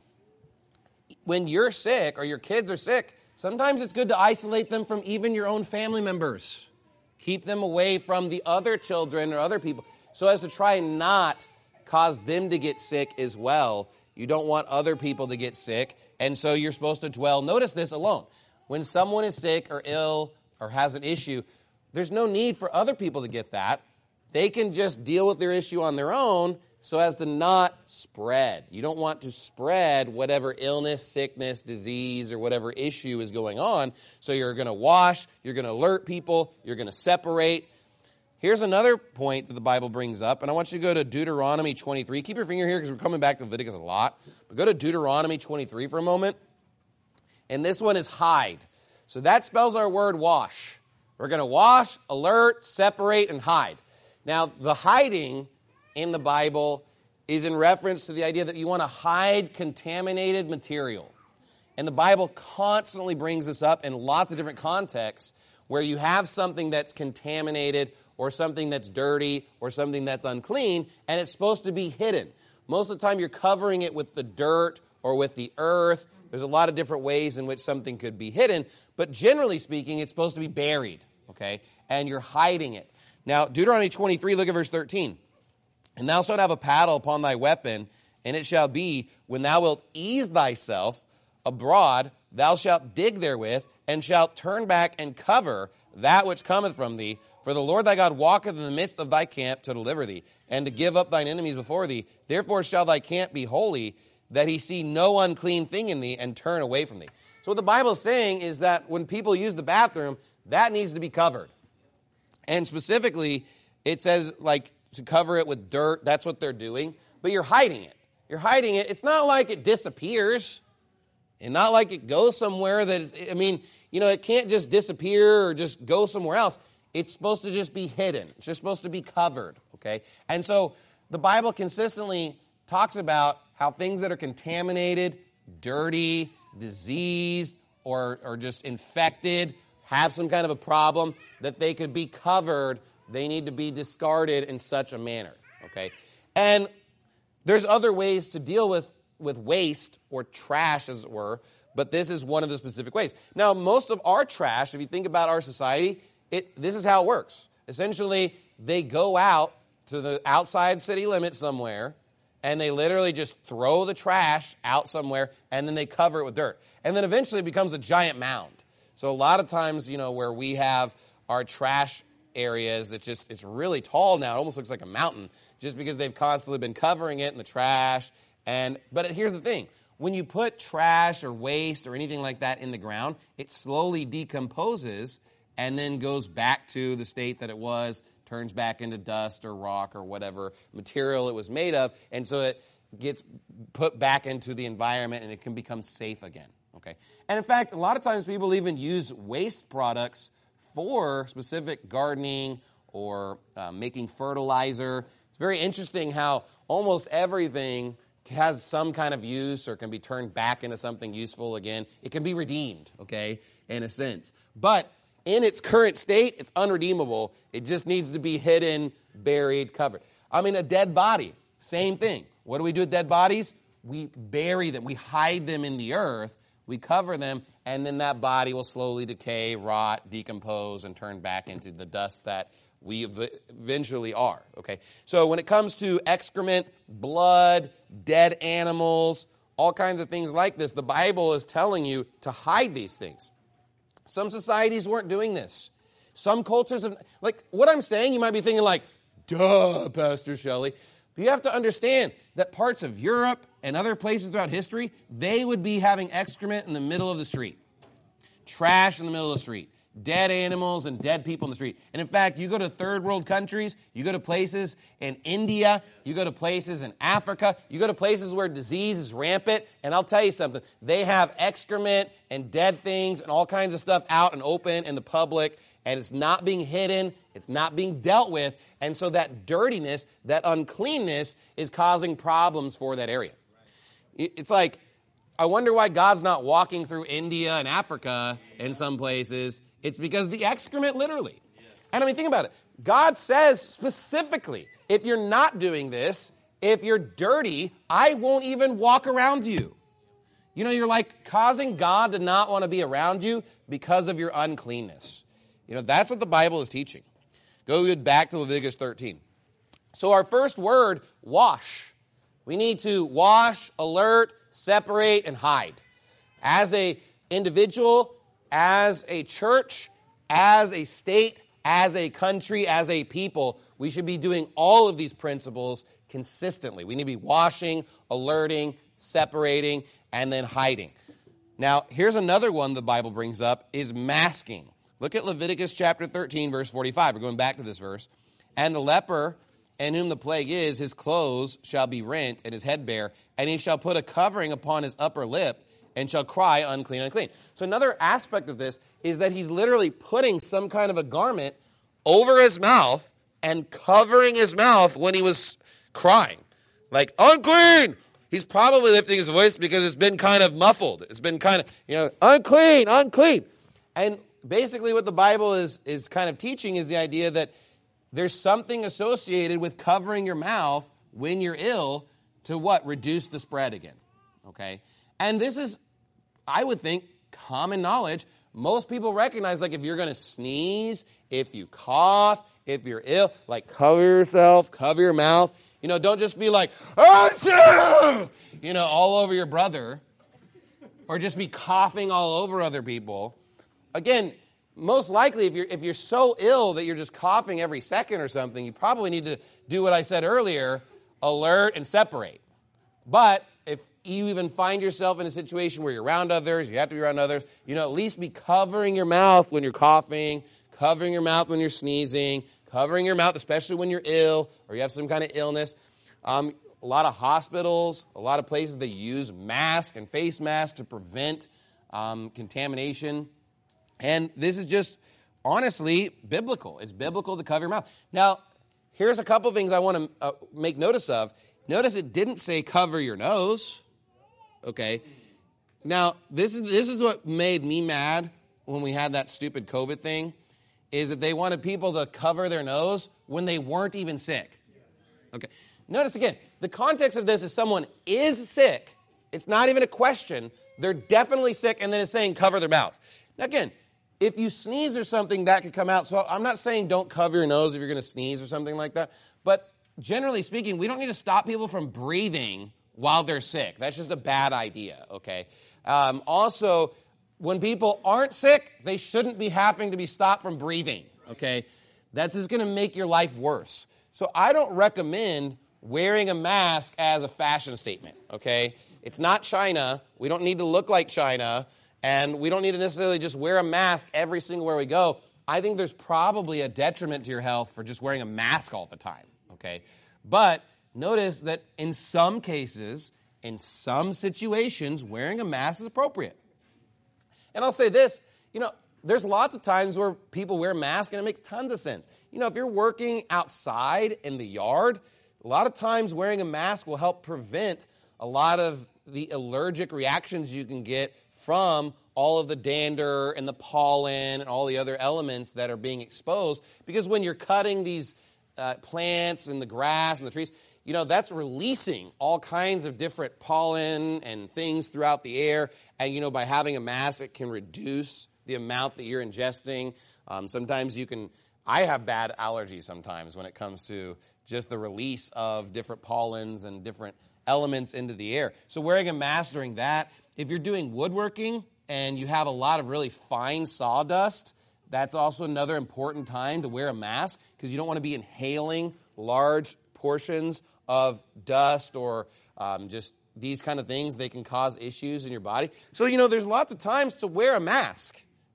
when you're sick or your kids are sick, sometimes it's good to isolate them from even your own family members. Keep them away from the other children or other people so as to try and not cause them to get sick as well. You don't want other people to get sick, and so you're supposed to dwell. Notice this alone. When someone is sick or ill or has an issue, there's no need for other people to get that. They can just deal with their issue on their own so as to not spread. You don't want to spread whatever illness, sickness, disease, or whatever issue is going on. So you're going to wash, you're going to alert people, you're going to separate. Here's another point that the Bible brings up, and I want you to go to Deuteronomy twenty-three. Keep your finger here because we're coming back to Leviticus a lot. But go to Deuteronomy twenty-three for a moment. And this one is hide. So that spells our word wash. We're going to wash, alert, separate, and hide. Now, the hiding in the Bible is in reference to the idea that you want to hide contaminated material. And the Bible constantly brings this up in lots of different contexts where you have something that's contaminated or something that's dirty or something that's unclean, and it's supposed to be hidden. Most of the time you're covering it with the dirt or with the earth. There's a lot of different ways in which something could be hidden, but generally speaking, it's supposed to be buried, okay? And you're hiding it. Now, Deuteronomy twenty-three, look at verse thirteen. And thou shalt have a paddle upon thy weapon, and it shall be, when thou wilt ease thyself abroad, thou shalt dig therewith, and shalt turn back and cover that which cometh from thee. For the Lord thy God walketh in the midst of thy camp to deliver thee, and to give up thine enemies before thee. Therefore shall thy camp be holy, that he see no unclean thing in thee, and turn away from thee. So what the Bible is saying is that when people use the bathroom, that needs to be covered. And specifically, it says, like, to cover it with dirt. That's what they're doing. But you're hiding it. You're hiding it. It's not like it disappears. And not like it goes somewhere that is, I mean, you know, it can't just disappear or just go somewhere else. It's supposed to just be hidden. It's just supposed to be covered, okay? And so the Bible consistently talks about how things that are contaminated, dirty, diseased, or, or just infected, have some kind of a problem, that they could be covered. They need to be discarded in such a manner, okay? And there's other ways to deal with, with waste or trash, as it were, but this is one of the specific ways. Now, most of our trash, if you think about our society, it, this is how it works. Essentially, they go out to the outside city limits somewhere, and they literally just throw the trash out somewhere, and then they cover it with dirt. And then eventually it becomes a giant mound. So a lot of times, you know, where we have our trash areas, it's just, it's really tall now. It almost looks like a mountain just because they've constantly been covering it in the trash. And but here's the thing. When you put trash or waste or anything like that in the ground, it slowly decomposes and then goes back to the state that it was, turns back into dust or rock or whatever material it was made of, and so it gets put back into the environment and it can become safe again. Okay. And in fact, a lot of times people even use waste products for specific gardening or uh, making fertilizer. It's very interesting how almost everything has some kind of use or can be turned back into something useful again. It can be redeemed, okay, in a sense. But in its current state, it's unredeemable. It just needs to be hidden, buried, covered. I mean, a dead body, same thing. What do we do with dead bodies? We bury them. We hide them in the earth. We cover them, and then that body will slowly decay, rot, decompose, and turn back into the dust that we eventually are, okay? So when it comes to excrement, blood, dead animals, all kinds of things like this, the Bible is telling you to hide these things. Some societies weren't doing this. Some cultures, have, like what I'm saying, you might be thinking like, duh, Pastor Shelley. But you have to understand that parts of Europe and other places throughout history, they would be having excrement in the middle of the street. Trash in the middle of the street. dead animals and dead people in the street. And in fact, you go to third world countries, you go to places in India, you go to places in Africa, you go to places where disease is rampant, and I'll tell you something, they have excrement and dead things and all kinds of stuff out and open in the public, and it's not being hidden, it's not being dealt with, and so that dirtiness, that uncleanness is causing problems for that area. It's like, I wonder why God's not walking through India and Africa in some places. It's because the excrement, literally. And I mean, think about it. God says specifically, if you're not doing this, if you're dirty, I won't even walk around you. You know, you're like causing God to not want to be around you because of your uncleanness. You know, that's what the Bible is teaching. Go back to Leviticus thirteen. So our first word, wash. We need to wash, alert, separate, and hide. As a individual, as a church, as a state, as a country, as a people, we should be doing all of these principles consistently. We need to be washing, alerting, separating, and then hiding. Now, here's another one the Bible brings up, is masking. Look at Leviticus chapter thirteen, verse forty-five. We're going back to this verse. And the leper in whom the plague is, his clothes shall be rent, and his head bare, and he shall put a covering upon his upper lip, and shall cry, unclean, unclean. So another aspect of this is that he's literally putting some kind of a garment over his mouth and covering his mouth when he was crying. Like, unclean! He's probably lifting his voice because it's been kind of muffled. It's been kind of, you know, unclean, unclean. And basically what the Bible is, is kind of teaching is the idea that there's something associated with covering your mouth when you're ill to what? Reduce the spread again, okay? And this is, I would think, common knowledge. Most people recognize, like, if you're going to sneeze, if you cough, if you're ill, like, cover yourself, cover your mouth. You know, don't just be like, achoo! You know, all over your brother, or just be coughing all over other people. Again, most likely, if you're if you're so ill that you're just coughing every second or something, you probably need to do what I said earlier, alert and separate. But if you even find yourself in a situation where you're around others, you have to be around others, you know, at least be covering your mouth when you're coughing, covering your mouth when you're sneezing, covering your mouth, especially when you're ill or you have some kind of illness. Um, a lot of hospitals, a lot of places, they use masks and face masks to prevent um, contamination. And this is just, honestly, biblical. It's biblical to cover your mouth. Now, here's a couple things I want to uh, make notice of. Notice it didn't say cover your nose. Okay. Now, this is this is what made me mad when we had that stupid COVID thing, is that they wanted people to cover their nose when they weren't even sick. Okay. Notice again, the context of this is someone is sick. It's not even a question. They're definitely sick, and then it's saying cover their mouth. Now, again, if you sneeze or something, that could come out. So I'm not saying don't cover your nose if you're going to sneeze or something like that. But generally speaking, we don't need to stop people from breathing while they're sick. That's just a bad idea, okay? Um, also, when people aren't sick, they shouldn't be having to be stopped from breathing, okay? That's just going to make your life worse. So I don't recommend wearing a mask as a fashion statement, okay? It's not China. We don't need to look like China. And we don't need to necessarily just wear a mask every single where we go. I think there's probably a detriment to your health for just wearing a mask all the time, okay? But notice that in some cases, in some situations, wearing a mask is appropriate. And I'll say this, you know, there's lots of times where people wear masks and it makes tons of sense. You know, if you're working outside in the yard, a lot of times wearing a mask will help prevent a lot of the allergic reactions you can get from all of the dander and the pollen and all the other elements that are being exposed. Because when you're cutting these uh, plants and the grass and the trees, you know, that's releasing all kinds of different pollen and things throughout the air. And, you know, by having a mask, it can reduce the amount that you're ingesting. Um, sometimes you can, I have bad allergies sometimes when it comes to just the release of different pollens and different elements into the air. So wearing a mask during that, if you're doing woodworking and you have a lot of really fine sawdust, that's also another important time to wear a mask because you don't want to be inhaling large portions of dust or um, just these kind of things. They can cause issues in your body. So, you know, there's lots of times to wear a mask, okay?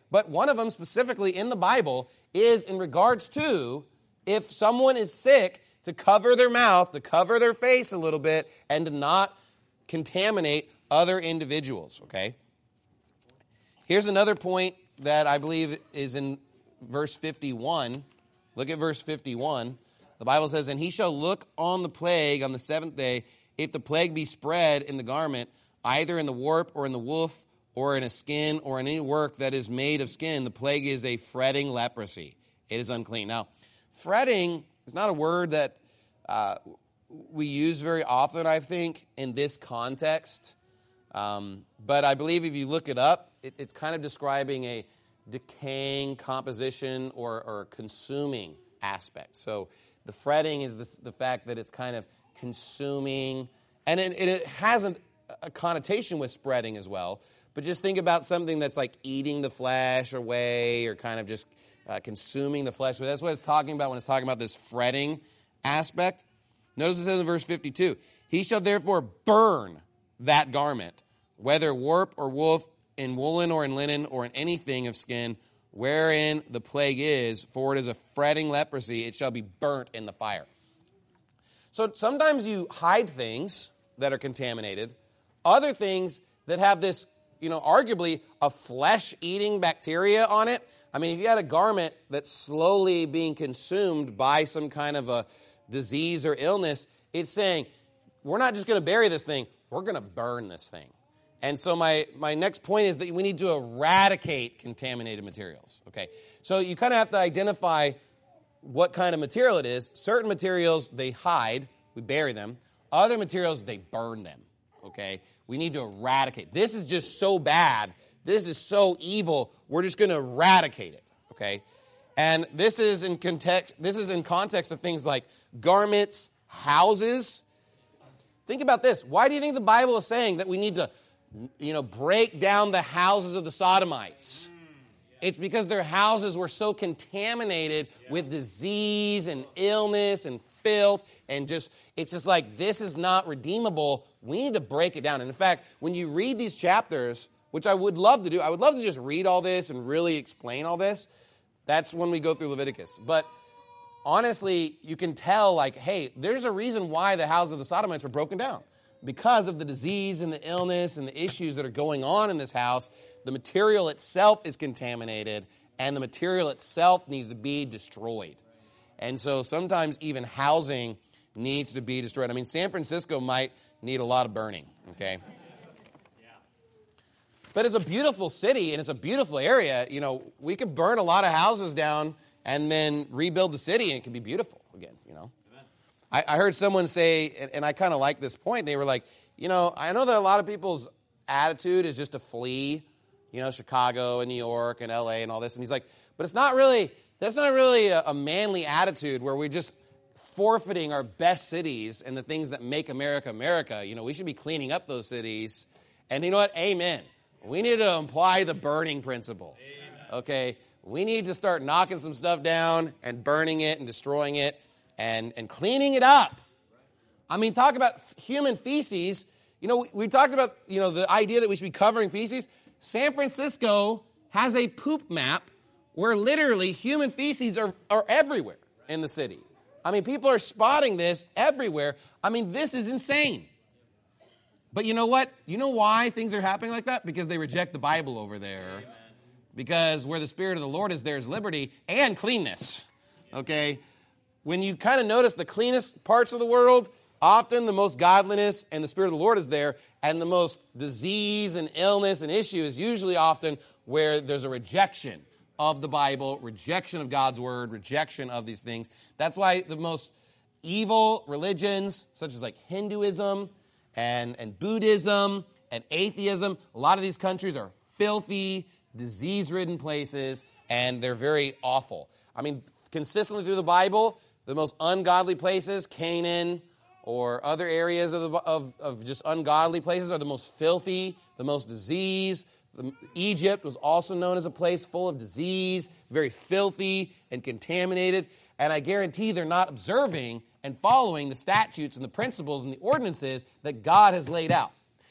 But one of them specifically in the Bible is in regards to if someone is sick, to cover their mouth, to cover their face a little bit, and to not contaminate other individuals, okay? Here's another point that I believe is in verse fifty-one. Look at verse fifty-one. The Bible says, "And he shall look on the plague on the seventh day, if the plague be spread in the garment, either in the warp or in the woof, or in a skin, or in any work that is made of skin, the plague is a fretting leprosy. It is unclean." Now, fretting is not a word that uh, we use very often, I think, in this context. Um, but I believe if you look it up, it, it's kind of describing a decaying composition or, or consuming aspect. So the fretting is this, the fact that it's kind of consuming, and it, it has a, a connotation with spreading as well. But just think about something that's like eating the flesh away or kind of just uh, consuming the flesh. So that's what it's talking about when it's talking about this fretting aspect. Notice it says in verse fifty-two, "He shall therefore burn that garment, whether warp or woof, in woolen or in linen or in anything of skin, wherein the plague is, for it is a fretting leprosy, it shall be burnt in the fire." So sometimes you hide things that are contaminated, other things that have this, you know, arguably a flesh-eating bacteria on it. I mean, if you had a garment that's slowly being consumed by some kind of a disease or illness, it's saying, we're not just going to bury this thing, we're going to burn this thing. And so my, my next point is that we need to eradicate contaminated materials, okay? So you kind of have to identify what kind of material it is. Certain materials, they hide, we bury them. Other materials, they burn them, okay? We need to eradicate. This is just so bad. This is so evil. We're just going to eradicate it, okay? And this is in context, this is in context of things like garments, houses. Think about this. Why do you think the Bible is saying that we need to, you know, break down the houses of the Sodomites? It's because their houses were so contaminated with disease and illness and filth and just, it's just like, this is not redeemable. We need to break it down. And in fact, when you read these chapters, which I would love to do, I would love to just read all this and really explain all this. That's when we go through Leviticus. But honestly, you can tell, like, hey, there's a reason why the houses of the Sodomites were broken down. Because of the disease and the illness and the issues that are going on in this house, the material itself is contaminated, and the material itself needs to be destroyed. And so sometimes even housing needs to be destroyed. I mean, San Francisco might need a lot of burning, okay? But it's a beautiful city, and it's a beautiful area. You know, we could burn a lot of houses down and then rebuild the city, and it can be beautiful again, you know. I, I heard someone say, and, and I kind of like this point, they were like, you know, I know that a lot of people's attitude is just to flee, you know, Chicago and New York and L A and all this. And he's like, but it's not really, that's not really a, a manly attitude where we're just forfeiting our best cities and the things that make America America. You know, we should be cleaning up those cities. And you know what? Amen. We need to apply the burning principle, okay? We need to start knocking some stuff down and burning it and destroying it and, and cleaning it up. I mean, talk about human feces. You know, we, we talked about, you know, the idea that we should be covering feces. San Francisco has a poop map where literally human feces are, are everywhere in the city. I mean, people are spotting this everywhere. I mean, this is insane. But you know what? You know why things are happening like that? Because they reject the Bible over there. Amen. Because where the Spirit of the Lord is, there is liberty and cleanness. Okay? When you kind of notice the cleanest parts of the world, often the most godliness and the Spirit of the Lord is there, and the most disease and illness and issue is usually often where there's a rejection of the Bible, rejection of God's Word, rejection of these things. That's why the most evil religions, such as like Hinduism, And, and Buddhism and atheism, a lot of these countries are filthy, disease-ridden places, and they're very awful. I mean, consistently through the Bible, the most ungodly places, Canaan or other areas of, the, of, of just ungodly places, are the most filthy, the most disease. The, Egypt was also known as a place full of disease, very filthy and contaminated. And I guarantee they're not observing and following the statutes and the principles and the ordinances that God has laid out.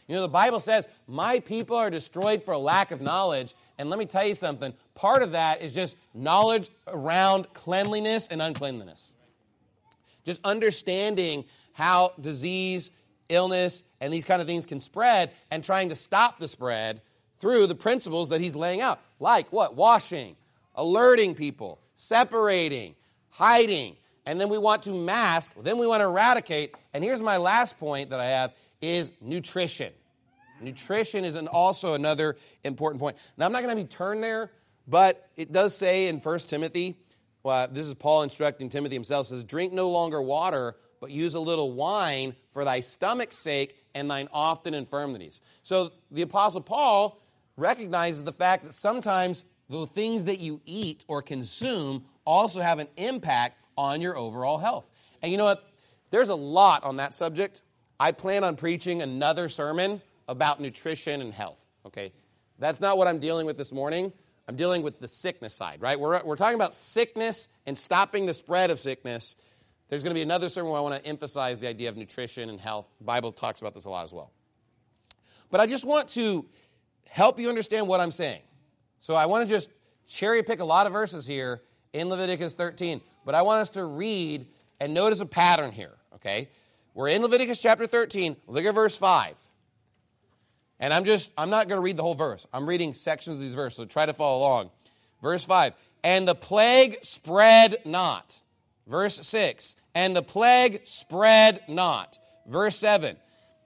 You know, the Bible says, my people are destroyed for a lack of knowledge. And let me tell you something, part of that is just knowledge around cleanliness and uncleanliness. Just understanding how disease, illness, and these kind of things can spread and trying to stop the spread through the principles that he's laying out. Like what? Washing, alerting people, separating, hiding. And then we want to mask, then we want to eradicate. And here's my last point that I have is nutrition. Nutrition is an, also another important point. Now, I'm not going to have you turn there, but it does say in First Timothy, well, this is Paul instructing Timothy himself, says, drink no longer water, but use a little wine for thy stomach's sake and thine often infirmities. So the Apostle Paul recognizes the fact that sometimes the things that you eat or consume also have an impact on your overall health. And you know what? There's a lot on that subject. I plan on preaching another sermon about nutrition and health, okay? That's not what I'm dealing with this morning. I'm dealing with the sickness side, right? We're, we're talking about sickness and stopping the spread of sickness. There's going to be another sermon where I want to emphasize the idea of nutrition and health. The Bible talks about this a lot as well. But I just want to help you understand what I'm saying. So I want to just cherry pick a lot of verses here in Leviticus thirteen, but I want us to read and notice a pattern here, okay? We're in Leviticus chapter thirteen. Look at verse five. And I'm just, I'm not going to read the whole verse. I'm reading sections of these verses, so try to follow along. Verse five, and the plague spread not. Verse six, and the plague spread not. Verse seven,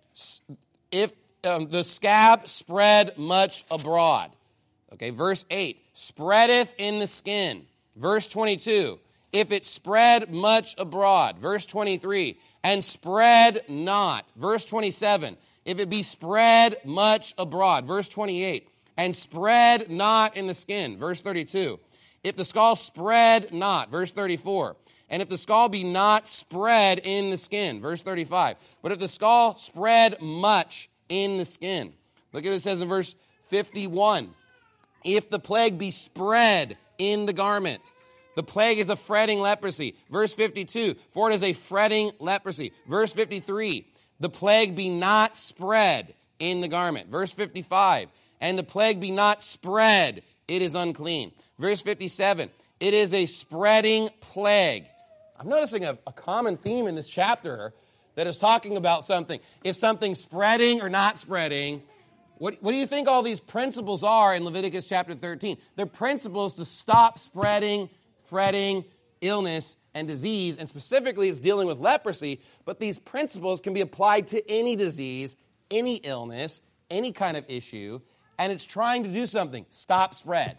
if um, the scab spread much abroad. Okay, verse eight, spreadeth in the skin. Verse twenty-two, if it spread much abroad. Verse twenty-three, and spread not. Verse twenty-seven, if it be spread much abroad. Verse twenty-eight, and spread not in the skin. Verse thirty-two, if the skull spread not. Verse thirty-four, and if the skull be not spread in the skin. Verse thirty-five, but if the skull spread much in the skin. Look at what it says in verse fifty-one. If the plague be spread in the garment. The plague is a fretting leprosy. Verse fifty-two, for it is a fretting leprosy. Verse fifty-three, the plague be not spread in the garment. Verse fifty-five, and the plague be not spread, it is unclean. Verse fifty-seven, it is a spreading plague. I'm noticing a, a common theme in this chapter that is talking about something. If something's spreading or not spreading, what, what do you think all these principles are in Leviticus chapter thirteen? They're principles to stop spreading, fretting, illness, and disease, and specifically it's dealing with leprosy, but these principles can be applied to any disease, any illness, any kind of issue, and it's trying to do something, stop spread.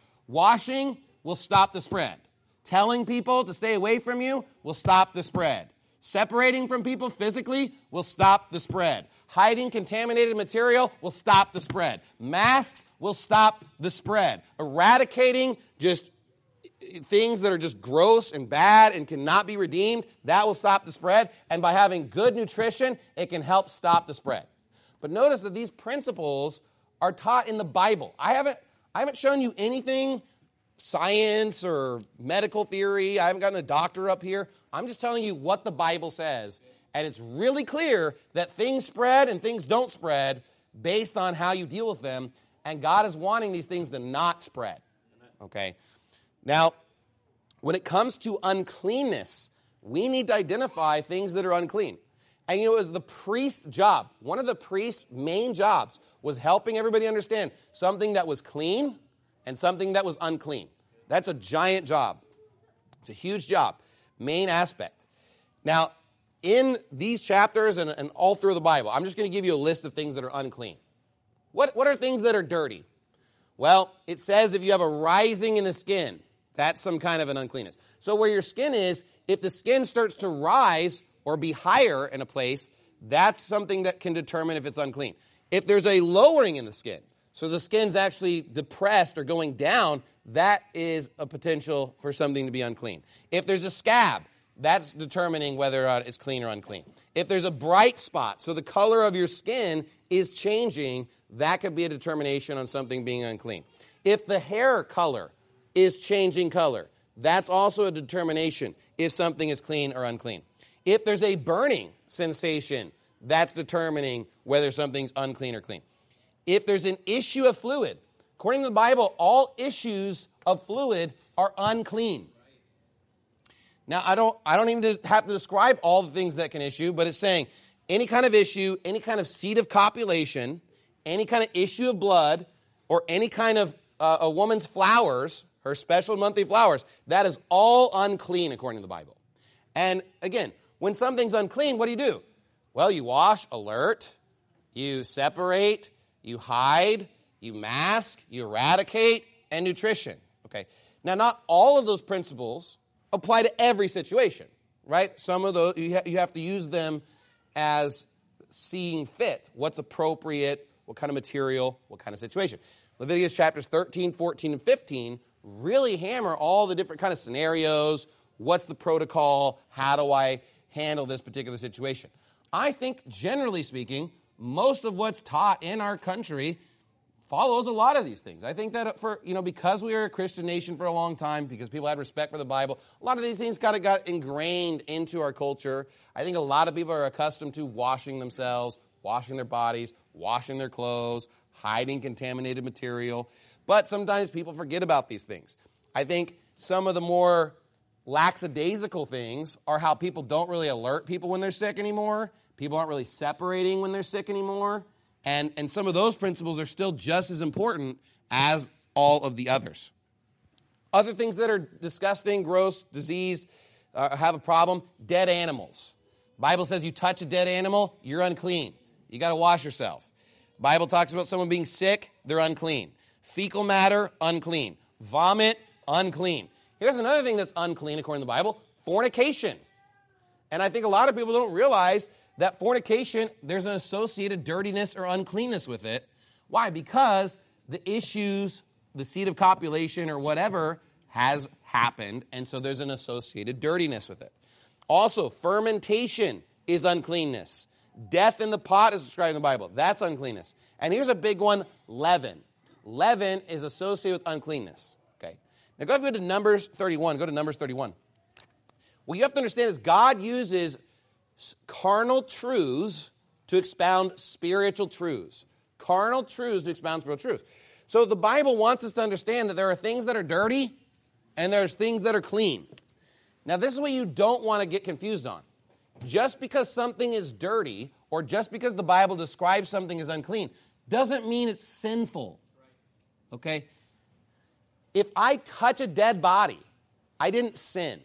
Washing will stop the spread. Telling people to stay away from you will stop the spread. Separating from people physically will stop the spread. Hiding contaminated material will stop the spread. Masks will stop the spread. Eradicating just things that are just gross and bad and cannot be redeemed, that will stop the spread. And by having good nutrition, it can help stop the spread. But notice that these principles are taught in the Bible. I haven't, I haven't shown you anything science or medical theory. I haven't gotten a doctor up here. I'm just telling you what the Bible says. And it's really clear that things spread and things don't spread based on how you deal with them. And God is wanting these things to not spread. Okay? Now, when it comes to uncleanness, we need to identify things that are unclean. And you know, it was the priest's job. One of the priest's main jobs was helping everybody understand something that was clean and something that was unclean. That's a giant job. It's a huge job. Main aspect. Now, in these chapters and, and all through the Bible, I'm just going to give you a list of things that are unclean. What, what are things that are dirty? Well, it says if you have a rising in the skin, that's some kind of an uncleanness. So where your skin is, if the skin starts to rise or be higher in a place, that's something that can determine if it's unclean. If there's a lowering in the skin, so the skin's actually depressed or going down, that is a potential for something to be unclean. If there's a scab, that's determining whether or not it's clean or unclean. If there's a bright spot, so the color of your skin is changing, that could be a determination on something being unclean. If the hair color is changing color, that's also a determination if something is clean or unclean. If there's a burning sensation, that's determining whether something's unclean or clean. If there's an issue of fluid, according to the Bible, all issues of fluid are unclean. Now, I don't I don't even have to describe all the things that can issue, but it's saying any kind of issue, any kind of seed of copulation, any kind of issue of blood, or any kind of uh, a woman's flowers, her special monthly flowers, that is all unclean according to the Bible. And again, when something's unclean, what do you do? Well, you wash, alert, you separate, you hide, you mask, you eradicate, and nutrition. Okay. Now, not all of those principles apply to every situation, right? Some of those, you, ha- you have to use them as seeing fit. What's appropriate, what kind of material, what kind of situation. Leviticus chapters thirteen, fourteen, and fifteen really hammer all the different kind of scenarios. What's the protocol? How do I handle this particular situation? I think, generally speaking, most of what's taught in our country follows a lot of these things. I think that for, you know, because we are a Christian nation for a long time, because people had respect for the Bible, a lot of these things kind of got ingrained into our culture. I think a lot of people are accustomed to washing themselves, washing their bodies, washing their clothes, hiding contaminated material. But sometimes people forget about these things. I think some of the more lackadaisical things are how people don't really alert people when they're sick anymore. People aren't really separating when they're sick anymore. And, and some of those principles are still just as important as all of the others. Other things that are disgusting, gross, disease, uh, have a problem, dead animals. Bible says you touch a dead animal, you're unclean. You got to wash yourself. Bible talks about someone being sick, they're unclean. Fecal matter, unclean. Vomit, unclean. Here's another thing that's unclean according to the Bible, fornication. And I think a lot of people don't realize that fornication, there's an associated dirtiness or uncleanness with it. Why? Because the issues, the seed of copulation or whatever has happened, and so there's an associated dirtiness with it. Also, fermentation is uncleanness. Death in the pot is described in the Bible. That's uncleanness. And here's a big one, leaven. Leaven is associated with uncleanness. Okay. Now go ahead to Numbers thirty-one. Go to Numbers thirty-one. What you have to understand is God uses carnal truths to expound spiritual truths. Carnal truths to expound spiritual truths. So the Bible wants us to understand that there are things that are dirty and there's things that are clean. Now this is what you don't want to get confused on. Just because something is dirty or just because the Bible describes something as unclean doesn't mean it's sinful. Okay? If I touch a dead body, I didn't sin.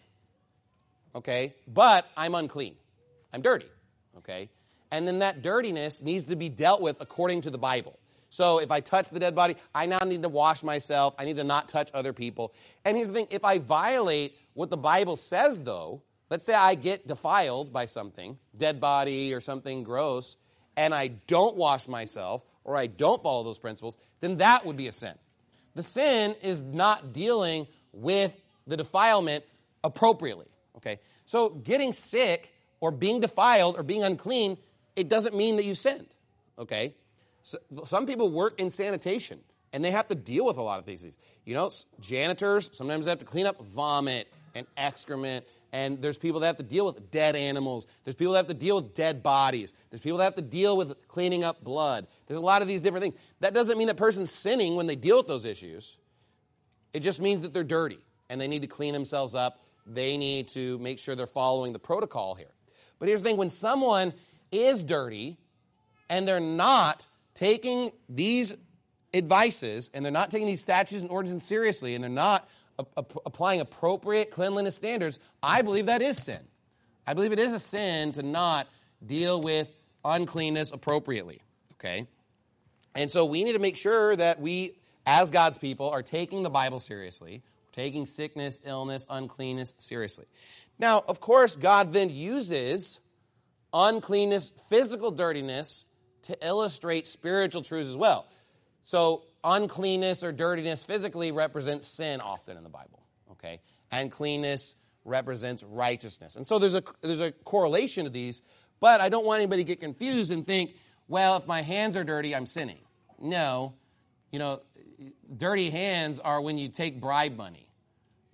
Okay? But I'm unclean. I'm dirty, okay? And then that dirtiness needs to be dealt with according to the Bible. So if I touch the dead body, I now need to wash myself. I need to not touch other people. And here's the thing. If I violate what the Bible says, though, let's say I get defiled by something, dead body or something gross, and I don't wash myself or I don't follow those principles, then that would be a sin. The sin is not dealing with the defilement appropriately, okay? So getting sick or being defiled or being unclean, it doesn't mean that you sinned, okay? So, some people work in sanitation, and they have to deal with a lot of things. You know, janitors sometimes have to clean up vomit and excrement, and there's people that have to deal with dead animals. There's people that have to deal with dead bodies. There's people that have to deal with cleaning up blood. There's a lot of these different things. That doesn't mean that person's sinning when they deal with those issues. It just means that they're dirty, and they need to clean themselves up. They need to make sure they're following the protocol here. But here's the thing, when someone is dirty and they're not taking these advices and they're not taking these statutes and ordinances seriously and they're not a- a- applying appropriate cleanliness standards, I believe that is sin. I believe it is a sin to not deal with uncleanness appropriately, okay? And so we need to make sure that we, as God's people, are taking the Bible seriously, taking sickness, illness, uncleanness seriously. Now, of course, God then uses uncleanness, physical dirtiness, to illustrate spiritual truths as well. So uncleanness or dirtiness physically represents sin often in the Bible, okay? And cleanness represents righteousness. And so there's a there's a correlation to these, but I don't want anybody to get confused and think, well, if my hands are dirty, I'm sinning. No. You know, dirty hands are when you take bribe money.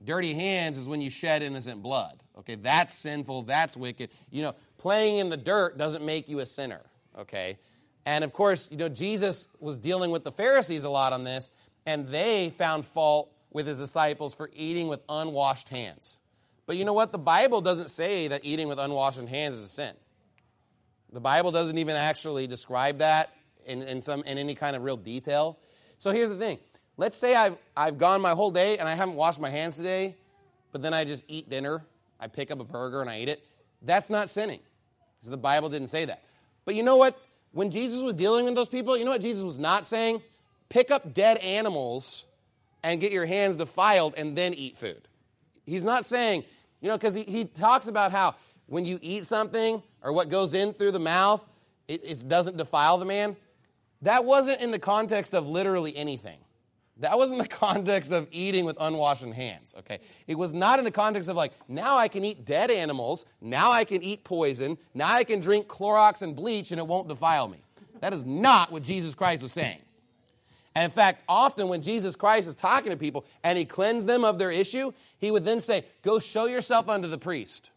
Dirty hands is when you shed innocent blood. Okay, that's sinful, that's wicked. You know, playing in the dirt doesn't make you a sinner, okay? And of course, you know, Jesus was dealing with the Pharisees a lot on this, and they found fault with his disciples for eating with unwashed hands. But you know what? The Bible doesn't say that eating with unwashed hands is a sin. The Bible doesn't even actually describe that in, in some in any kind of real detail. So here's the thing. Let's say I've I've gone my whole day and I haven't washed my hands today, but then I just eat dinner. I pick up a burger and I eat it. That's not sinning, because the Bible didn't say that. But you know what? When Jesus was dealing with those people, you know what Jesus was not saying? Pick up dead animals and get your hands defiled and then eat food. He's not saying, you know, because he, he talks about how when you eat something or what goes in through the mouth, it, it doesn't defile the man. That wasn't in the context of literally anything. That wasn't the context of eating with unwashed hands, okay? It was not in the context of like, now I can eat dead animals, now I can eat poison, now I can drink Clorox and bleach and it won't defile me. That is not what Jesus Christ was saying. And in fact, often when Jesus Christ is talking to people and he cleansed them of their issue, he would then say, go show yourself unto the priest.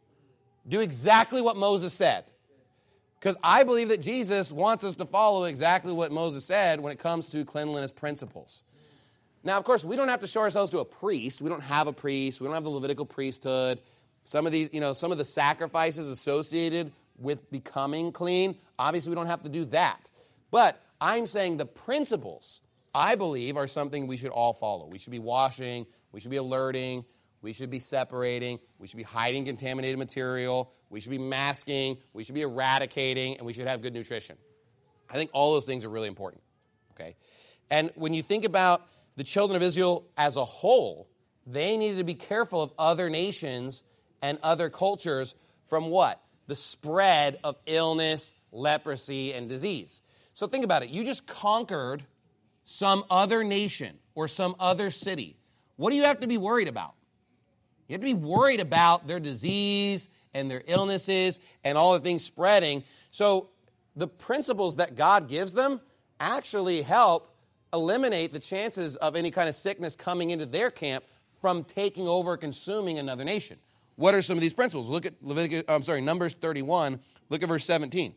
Do exactly what Moses said. Because I believe that Jesus wants us to follow exactly what Moses said when it comes to cleanliness principles. Now, of course, we don't have to show ourselves to a priest. We don't have a priest. We don't have the Levitical priesthood. Some of these, you know, some of the sacrifices associated with becoming clean, obviously we don't have to do that. But I'm saying the principles, I believe, are something we should all follow. We should be washing. We should be alerting. We should be separating. We should be hiding contaminated material. We should be masking. We should be eradicating. And we should have good nutrition. I think all those things are really important. Okay? And when you think about the children of Israel as a whole, they needed to be careful of other nations and other cultures from what? The spread of illness, leprosy, and disease. So think about it. You just conquered some other nation or some other city. What do you have to be worried about? You have to be worried about their disease and their illnesses and all the things spreading. So the principles that God gives them actually help eliminate the chances of any kind of sickness coming into their camp from taking over, consuming another nation. What are some of these principles? Look at Leviticus, I'm sorry, Numbers thirty-one. Look at verse seventeen.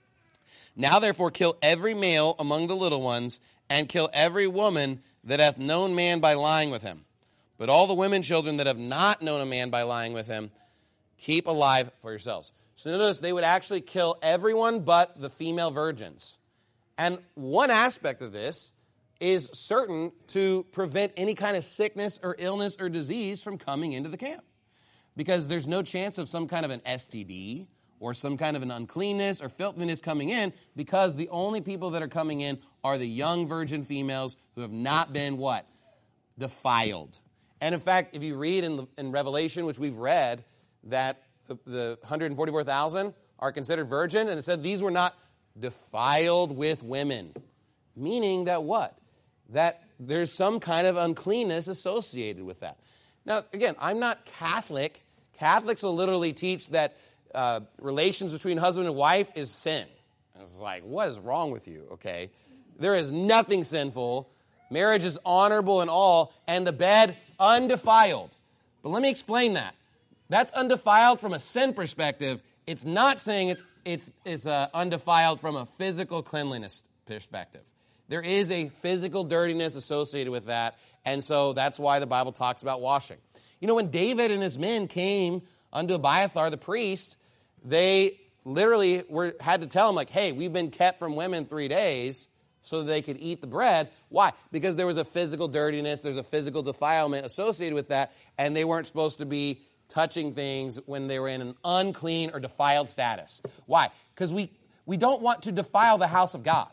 Now therefore kill every male among the little ones, and kill every woman that hath known man by lying with him. But all the women children that have not known a man by lying with him, keep alive for yourselves. So notice they would actually kill everyone but the female virgins. And one aspect of this is certain to prevent any kind of sickness or illness or disease from coming into the camp. Because there's no chance of some kind of an S T D or some kind of an uncleanness or filthiness coming in, because the only people that are coming in are the young virgin females who have not been what? Defiled. And in fact, if you read in, in Revelation, which we've read, that the, the one hundred forty-four thousand are considered virgin, and it said these were not defiled with women. Meaning that what? That there's some kind of uncleanness associated with that. Now, again, I'm not Catholic. Catholics will literally teach that uh, relations between husband and wife is sin. And it's like, what is wrong with you, okay? There is nothing sinful. Marriage is honorable and all, and the bed undefiled. But let me explain that. That's undefiled from a sin perspective. It's not saying it's it's it's uh, undefiled from a physical cleanliness perspective. There is a physical dirtiness associated with that, and so that's why the Bible talks about washing. You know, when David and his men came unto Abiathar the priest, they literally were had to tell him, like, hey, we've been kept from women three days so that they could eat the bread. Why? Because there was a physical dirtiness, there's a physical defilement associated with that, and they weren't supposed to be touching things when they were in an unclean or defiled status. Why? Because we, we don't want to defile the house of God.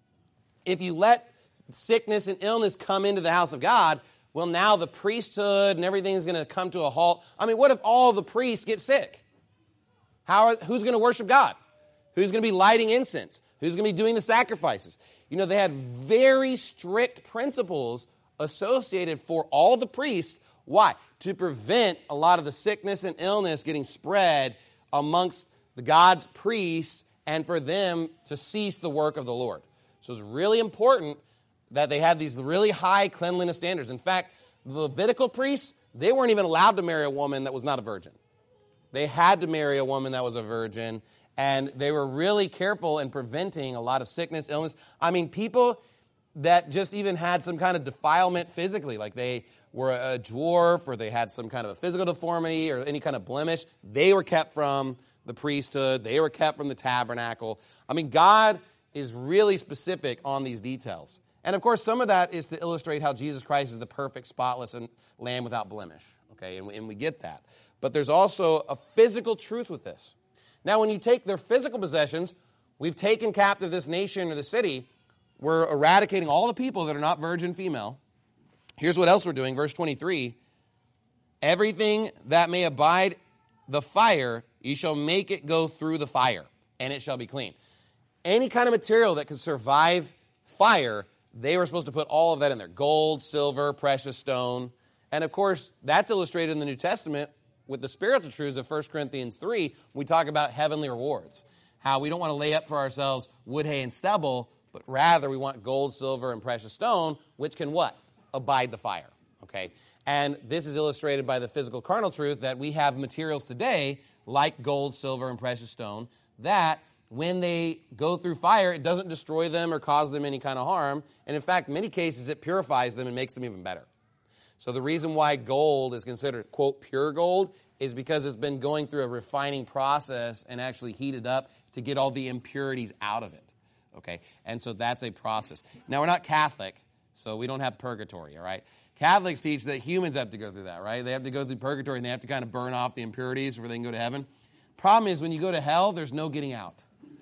If you let sickness and illness come into the house of God, well, now the priesthood and everything is going to come to a halt. I mean, what if all the priests get sick? How are, who's going to worship God? Who's going to be lighting incense? Who's going to be doing the sacrifices? You know, they had very strict principles associated for all the priests. Why? To prevent a lot of the sickness and illness getting spread amongst the God's priests and for them to cease the work of the Lord. So it's really important that they had these really high cleanliness standards. In fact, The Levitical priests, they weren't even allowed to marry a woman that was not a virgin. They had to marry a woman that was a virgin, and they were really careful in preventing a lot of sickness, illness. I mean, people that just even had some kind of defilement physically, like they were a dwarf or they had some kind of a physical deformity or any kind of blemish, they were kept from the priesthood. They were kept from the tabernacle. I mean, God is really specific on these details. And, of course, some of that is to illustrate how Jesus Christ is the perfect, spotless and lamb without blemish. Okay, and, and we get that. But there's also a physical truth with this. Now, when you take their physical possessions, we've taken captive this nation or the city. We're eradicating all the people that are not virgin female. Here's what else we're doing. Verse twenty-three, everything that may abide the fire, ye shall make it go through the fire, and it shall be clean. Any kind of material that can survive fire, they were supposed to put all of that in there. Gold, silver, precious stone. And, of course, that's illustrated in the New Testament with the spiritual truths of First Corinthians three. We talk about heavenly rewards, how we don't want to lay up for ourselves wood, hay, and stubble, but rather we want gold, silver, and precious stone, which can what? Abide the fire, okay? And this is illustrated by the physical carnal truth that we have materials today, like gold, silver, and precious stone, that when they go through fire, it doesn't destroy them or cause them any kind of harm. And in fact, in many cases, it purifies them and makes them even better. So the reason why gold is considered, quote, pure gold is because it's been going through a refining process and actually heated up to get all the impurities out of it, okay? And so that's a process. Now, we're not Catholic, so we don't have purgatory, all right? Catholics teach that humans have to go through that, right? They have to go through purgatory and they have to kind of burn off the impurities before they can go to heaven. Problem is, when you go to hell, there's no getting out,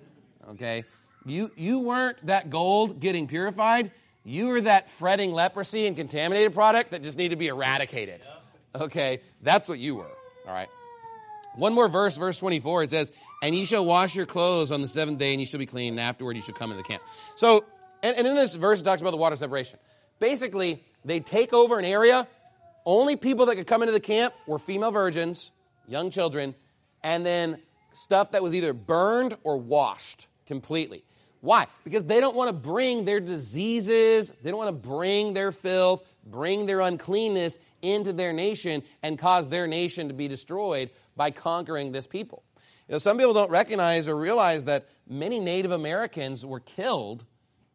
okay? You, you weren't that gold getting purified. You were that fretting leprosy and contaminated product that just needed to be eradicated, okay? That's what you were, all right? One more verse, verse twenty-four, it says, and ye shall wash your clothes on the seventh day, and ye shall be clean, and afterward ye shall come into the camp. So, and, and in this verse, it talks about the water separation. Basically, they take over an area. Only people that could come into the camp were female virgins, young children, and then stuff that was either burned or washed completely. Why? Because they don't want to bring their diseases, they don't want to bring their filth, bring their uncleanness into their nation and cause their nation to be destroyed by conquering this people. You know, some people don't recognize or realize that many Native Americans were killed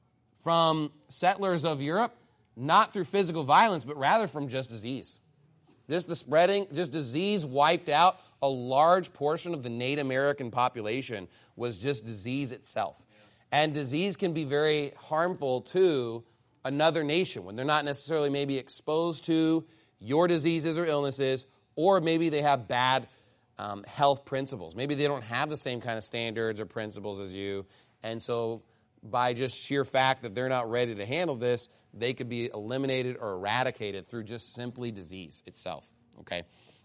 from settlers of Europe, not through physical violence, but rather from just disease. Just the spreading, just disease wiped out a large portion of the Native American population was just disease itself. And disease can be very harmful to another nation when they're not necessarily maybe exposed to your diseases or illnesses, or maybe they have bad um, health principles. Maybe they don't have the same kind of standards or principles as you. And so by just sheer fact that they're not ready to handle this, they could be eliminated or eradicated through just simply disease itself, okay?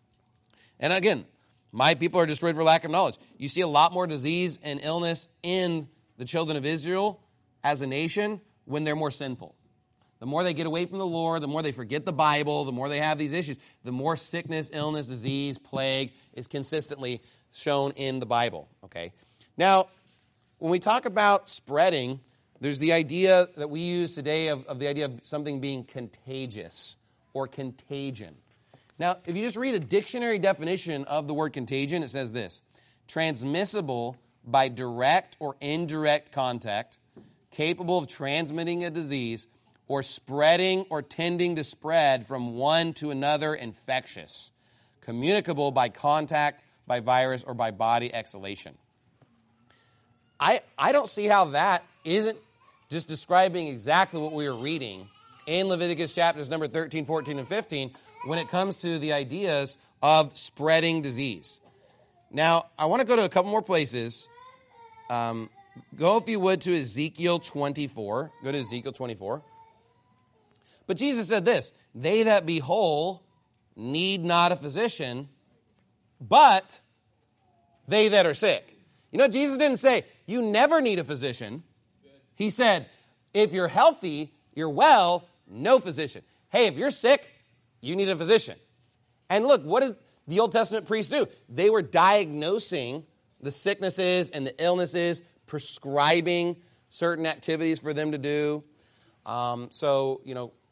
And again, my people are destroyed for lack of knowledge. You see a lot more disease and illness in the children of Israel as a nation when they're more sinful. The more they get away from the Lord, the more they forget the Bible, the more they have these issues, the more sickness, illness, disease, plague is consistently shown in the Bible, okay? Now, when we talk about spreading, there's the idea that we use today of, of the idea of something being contagious or contagion. Now, if you just read a dictionary definition of the word contagion, it says this: transmissible by direct or indirect contact, capable of transmitting a disease, or spreading or tending to spread from one to another, infectious, communicable by contact, by virus, or by body exhalation. I, I don't see how that isn't just describing exactly what we were reading in Leviticus chapters number thirteen, fourteen, and fifteen when it comes to the ideas of spreading disease. Now, I want to go to a couple more places. Um, go, if you would, to Ezekiel twenty-four. Go to Ezekiel twenty-four. But Jesus said this: they that be whole need not a physician, but they that are sick. You know, Jesus didn't say, you never need a physician. He said, if you're healthy, you're well, no physician. Hey, if you're sick, you need a physician. And look, what did the Old Testament priests do? They were diagnosing the sicknesses and the illnesses, prescribing certain activities for them to do. Um, so, you know,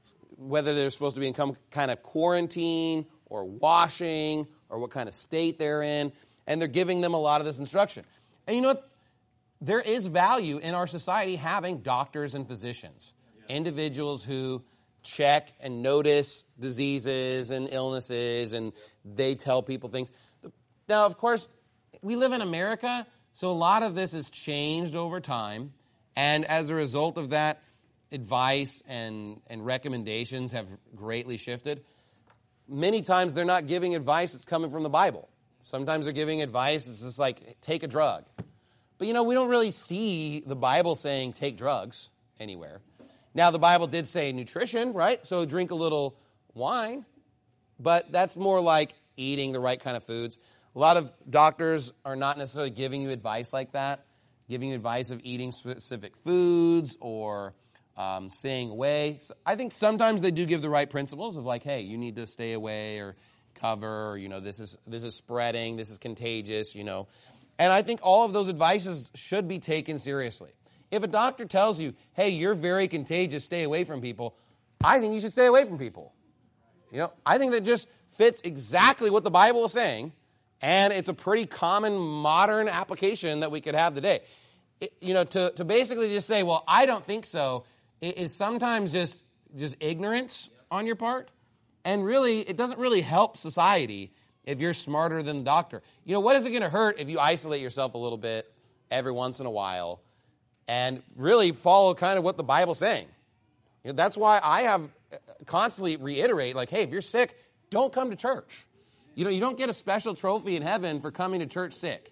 whether they're supposed to be in some kind of quarantine or washing or what kind of state they're in, and they're giving them a lot of this instruction. And you know what? There is value in our society having doctors and physicians, yeah. individuals who check and notice diseases and illnesses, and they tell people things. Now, of course, we live in America, so a lot of this has changed over time, and as a result of that, advice and, and recommendations have greatly shifted. Many times they're not giving advice that's coming from the Bible. Sometimes they're giving advice that's just like, take a drug. But, you know, we don't really see the Bible saying take drugs anywhere. Now, the Bible did say nutrition, right? So drink a little wine. But that's more like eating the right kind of foods. A lot of doctors are not necessarily giving you advice like that, giving you advice of eating specific foods or um, staying away. So I think sometimes they do give the right principles of like, hey, you need to stay away or cover, or, you know, this is this is spreading, this is contagious, you know. And I think all of those advices should be taken seriously. If a doctor tells you, hey, you're very contagious, stay away from people, I think you should stay away from people. You know, I think that just fits exactly what the Bible is saying, and it's a pretty common modern application that we could have today. It, you know, to, to basically just say, well, I don't think so, it is sometimes just, just ignorance on your part. And really, it doesn't really help society if you're smarter than the doctor. You know, what is it going to hurt if you isolate yourself a little bit every once in a while and really follow kind of what the Bible's saying? You know, that's why I have constantly reiterate, like, hey, if you're sick, don't come to church. You know, you don't get a special trophy in heaven for coming to church sick.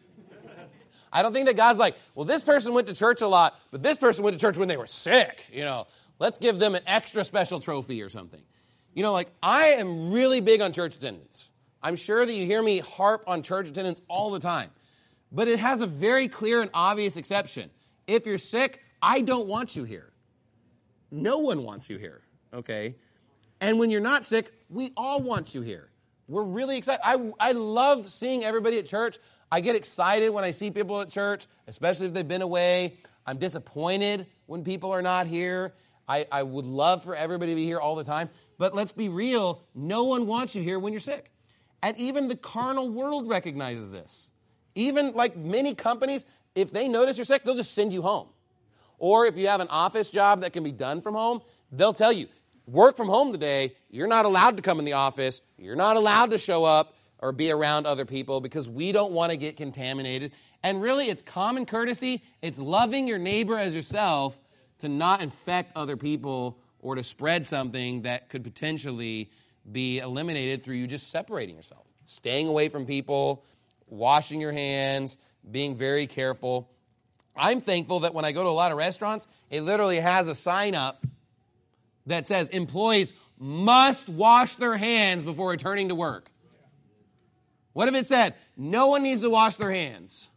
I don't think that God's like, well, this person went to church a lot, but this person went to church when they were sick. You know, let's give them an extra special trophy or something. You know, like, I am really big on church attendance. I'm sure that you hear me harp on church attendance all the time. But it has a very clear and obvious exception. If you're sick, I don't want you here. No one wants you here, okay? And when you're not sick, we all want you here. We're really excited. I, I love seeing everybody at church. I get excited when I see people at church, especially if they've been away. I'm disappointed when people are not here. I, I would love for everybody to be here all the time. But let's be real, no one wants you here when you're sick. And even the carnal world recognizes this. Even like many companies, if they notice you're sick, they'll just send you home. Or if you have an office job that can be done from home, they'll tell you, work from home today, you're not allowed to come in the office, you're not allowed to show up or be around other people because we don't want to get contaminated. And really, it's common courtesy, it's loving your neighbor as yourself to not infect other people or to spread something that could potentially be eliminated through you just separating yourself. Staying away from people, washing your hands, being very careful. I'm thankful that when I go to a lot of restaurants, it literally has a sign up that says employees must wash their hands before returning to work. What if it said, no one needs to wash their hands?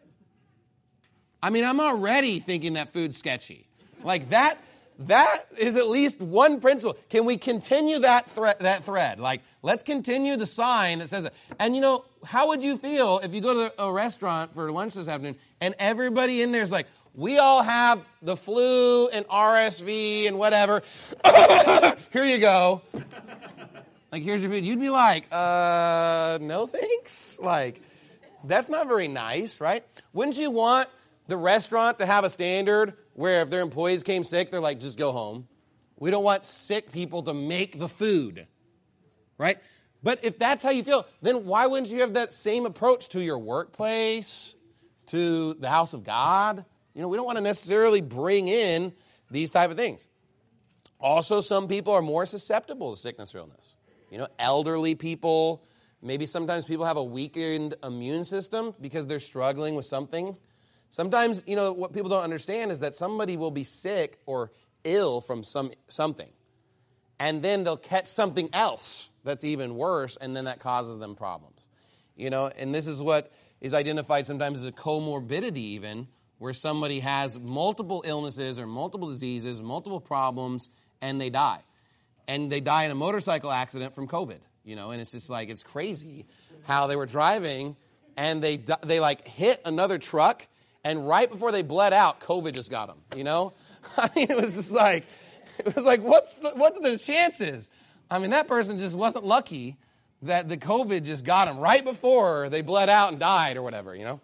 I mean, I'm already thinking that food's sketchy. Like that, that is at least one principle. Can we continue that thread, that thread? Like, let's continue the sign that says that. And you know, how would you feel if you go to a restaurant for lunch this afternoon and everybody in there is like, we all have the flu and R S V and whatever. Here you go. Like, here's your food. You'd be like, uh, no thanks. Like, that's not very nice, right? Wouldn't you want the restaurant to have a standard where if their employees came sick, they're like, just go home? We don't want sick people to make the food, right? But if that's how you feel, then why wouldn't you have that same approach to your workplace, to the house of God? You know, we don't want to necessarily bring in these type of things. Also, some people are more susceptible to sickness or illness. You know, elderly people, maybe sometimes people have a weakened immune system because they're struggling with something. Sometimes, you know, what people don't understand is that somebody will be sick or ill from some something. And then they'll catch something else that's even worse, and then that causes them problems. You know, and this is what is identified sometimes as a comorbidity even, where somebody has multiple illnesses or multiple diseases, multiple problems, and they die. And they die in a motorcycle accident from COVID, you know, and it's just like, it's crazy how they were driving and they they like hit another truck, and right before they bled out, COVID just got them, you know? I mean, it was just like, It was like, what's the, what are the chances? I mean, that person just wasn't lucky that the COVID just got them right before they bled out and died or whatever, you know?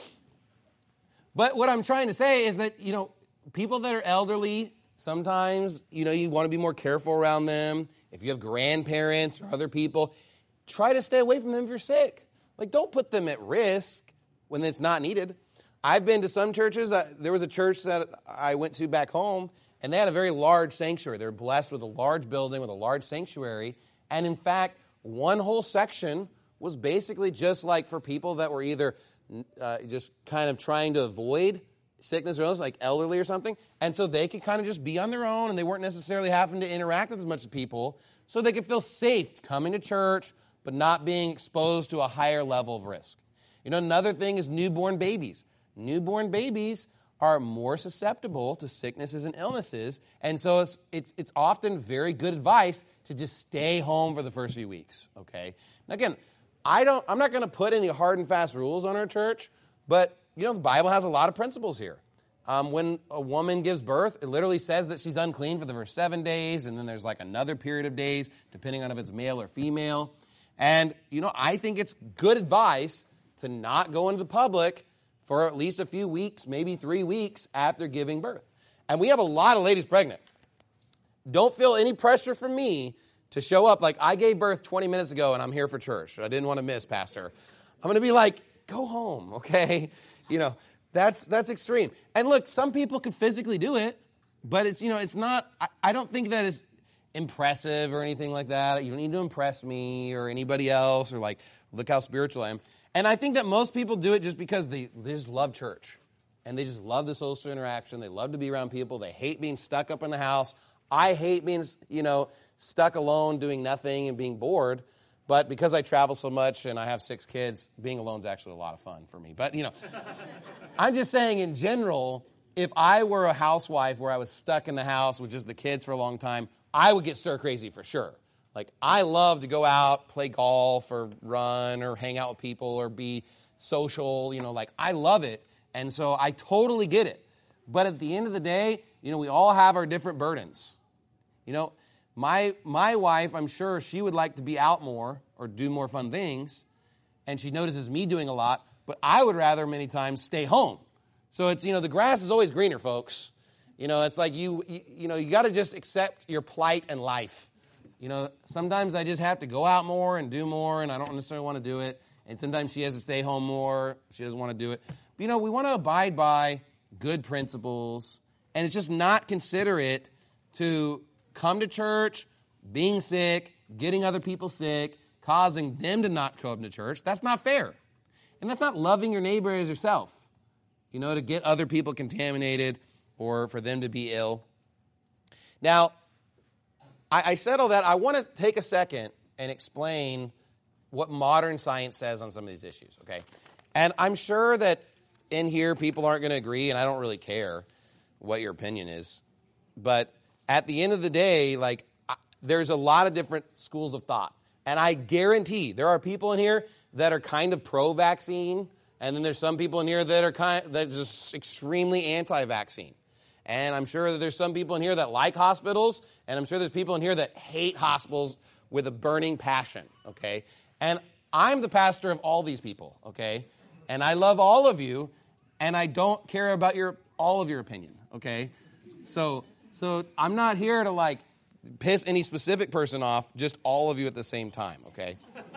But what I'm trying to say is that, you know, people that are elderly, sometimes, you know, you want to be more careful around them. If you have grandparents or other people, try to stay away from them if you're sick. Like, don't put them at risk when it's not needed. I've been to some churches. Uh, there was a church that I went to back home, and they had a very large sanctuary. They were blessed with a large building with a large sanctuary. And in fact, one whole section was basically just like for people that were either uh, just kind of trying to avoid sickness or illness, like elderly or something. And so they could kind of just be on their own, and they weren't necessarily having to interact with as much people, so they could feel safe coming to church, but not being exposed to a higher level of risk. You know, another thing is newborn babies. Newborn babies are more susceptible to sicknesses and illnesses, and so it's it's it's often very good advice to just stay home for the first few weeks, okay? Now again, I don't I'm not going to put any hard and fast rules on our church, but you know, the Bible has a lot of principles here. Um, when a woman gives birth, it literally says that she's unclean for the first seven days, and then there's like another period of days, depending on if it's male or female. And, you know, I think it's good advice to not go into the public for at least a few weeks, maybe three weeks after giving birth. And we have a lot of ladies pregnant. Don't feel any pressure from me to show up like I gave birth twenty minutes ago and I'm here for church. I didn't want to miss, Pastor. I'm going to be like, go home, okay? You know, that's that's extreme. And look, some people could physically do it, but it's, you know, it's not, I, I don't think that is impressive or anything like that. You don't need to impress me or anybody else or like, look how spiritual I am. And I think that most people do it just because they, they just love church. And they just love the social interaction. They love to be around people. They hate being stuck up in the house. I hate being, you know, stuck alone doing nothing and being bored. But because I travel so much and I have six kids, being alone is actually a lot of fun for me. But, you know, I'm just saying in general, if I were a housewife where I was stuck in the house with just the kids for a long time, I would get stir crazy for sure. Like, I love to go out, play golf or run or hang out with people or be social, you know, like, I love it. And so I totally get it. But at the end of the day, you know, we all have our different burdens. You know, my my wife, I'm sure she would like to be out more or do more fun things, and she notices me doing a lot, but I would rather many times stay home. So it's, you know, the grass is always greener, folks. You know, it's like you, you, you know, you got to just accept your plight in life. You know, sometimes I just have to go out more and do more, and I don't necessarily want to do it. And sometimes she has to stay home more. She doesn't want to do it. But, you know, we want to abide by good principles, and it's just not considerate to come to church, being sick, getting other people sick, causing them to not come to church. That's not fair. And that's not loving your neighbor as yourself, you know, to get other people contaminated or for them to be ill. Now, I, I said all that. I want to take a second and explain what modern science says on some of these issues, okay? And I'm sure that in here people aren't going to agree, and I don't really care what your opinion is. But at the end of the day, like, I, there's a lot of different schools of thought. And I guarantee there are people in here that are kind of pro-vaccine, and then there's some people in here that are kind that are just extremely anti-vaccine. And I'm sure that there's some people in here that like hospitals, and I'm sure there's people in here that hate hospitals with a burning passion, okay? And I'm the pastor of all these people, okay? And I love all of you, and I don't care about your all of your opinion, okay? So, so I'm not here to, like, piss any specific person off, just all of you at the same time, okay?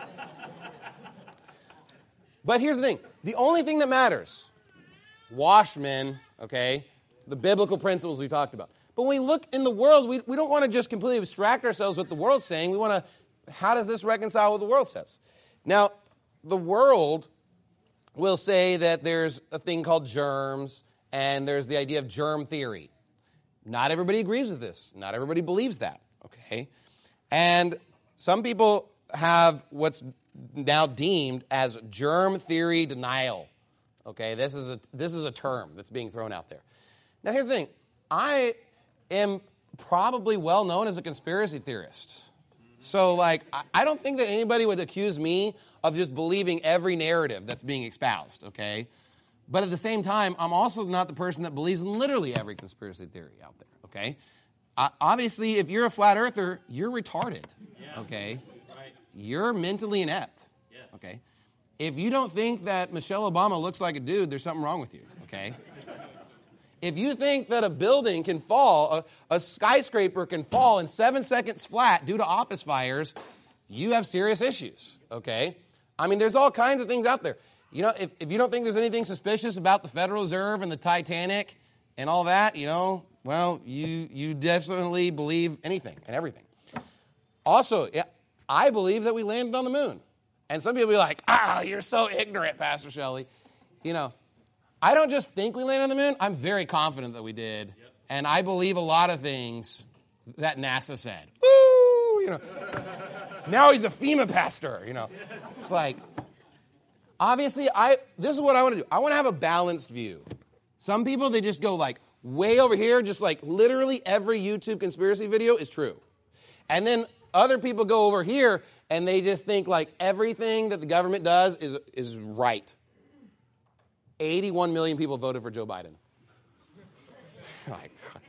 But here's the thing. The only thing that matters, washmen, okay, the biblical principles we talked about. But when we look in the world, we, we don't want to just completely abstract ourselves with the world's saying. We want to, how does this reconcile with what the world says? Now, the world will say that there's a thing called germs, and there's the idea of germ theory. Not everybody agrees with this. Not everybody believes that, okay? And some people have what's now deemed as germ theory denial, okay? This is a, this is a term that's being thrown out there. Now, here's the thing. I am probably well known as a conspiracy theorist. So, like, I don't think that anybody would accuse me of just believing every narrative that's being espoused, okay? But at the same time, I'm also not the person that believes in literally every conspiracy theory out there, okay? uh, obviously, if you're a flat earther, you're retarded, okay? You're mentally inept, okay? If you don't think that Michelle Obama looks like a dude, there's something wrong with you, okay? If you think that a building can fall, a, a skyscraper can fall in seven seconds flat due to office fires, you have serious issues, okay? I mean, there's all kinds of things out there. You know, if, if you don't think there's anything suspicious about the Federal Reserve and the Titanic and all that, you know, well, you you definitely believe anything and everything. Also, yeah, I believe that we landed on the moon. And some people be like, ah, you're so ignorant, Pastor Shelley. You know, I don't just think we landed on the moon. I'm very confident that we did. Yep. And I believe a lot of things that NASA said. Woo! You know, now he's a FEMA pastor, you know. It's like, obviously, I. this is what I want to do. I want to have a balanced view. Some people, they just go like way over here, just like literally every YouTube conspiracy video is true. And then other people go over here and they just think like everything that the government does is is right. eighty-one million people voted for Joe Biden. Like,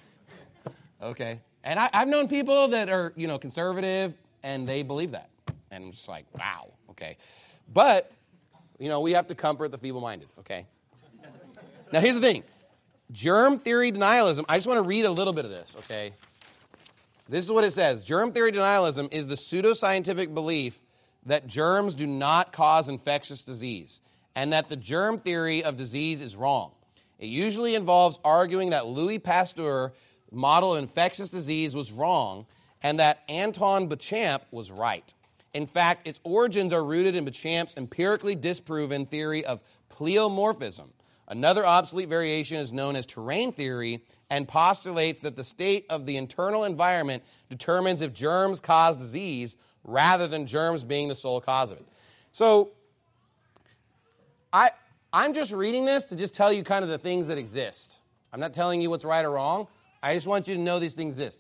okay. And I, I've known people that are, you know, conservative and they believe that. And I'm just like, wow, okay. But, you know, we have to comfort the feeble-minded, okay? Now, here's the thing. Germ theory denialism, I just want to read a little bit of this, okay? This is what it says. Germ theory denialism is the pseudoscientific belief that germs do not cause infectious disease and that the germ theory of disease is wrong. It usually involves arguing that Louis Pasteur's model of infectious disease was wrong and that Antoine Béchamp was right. In fact, its origins are rooted in Béchamp's empirically disproven theory of pleomorphism. Another obsolete variation is known as terrain theory and postulates that the state of the internal environment determines if germs cause disease rather than germs being the sole cause of it. So I, I'm just reading this to just tell you kind of the things that exist. I'm not telling you what's right or wrong. I just want you to know these things exist.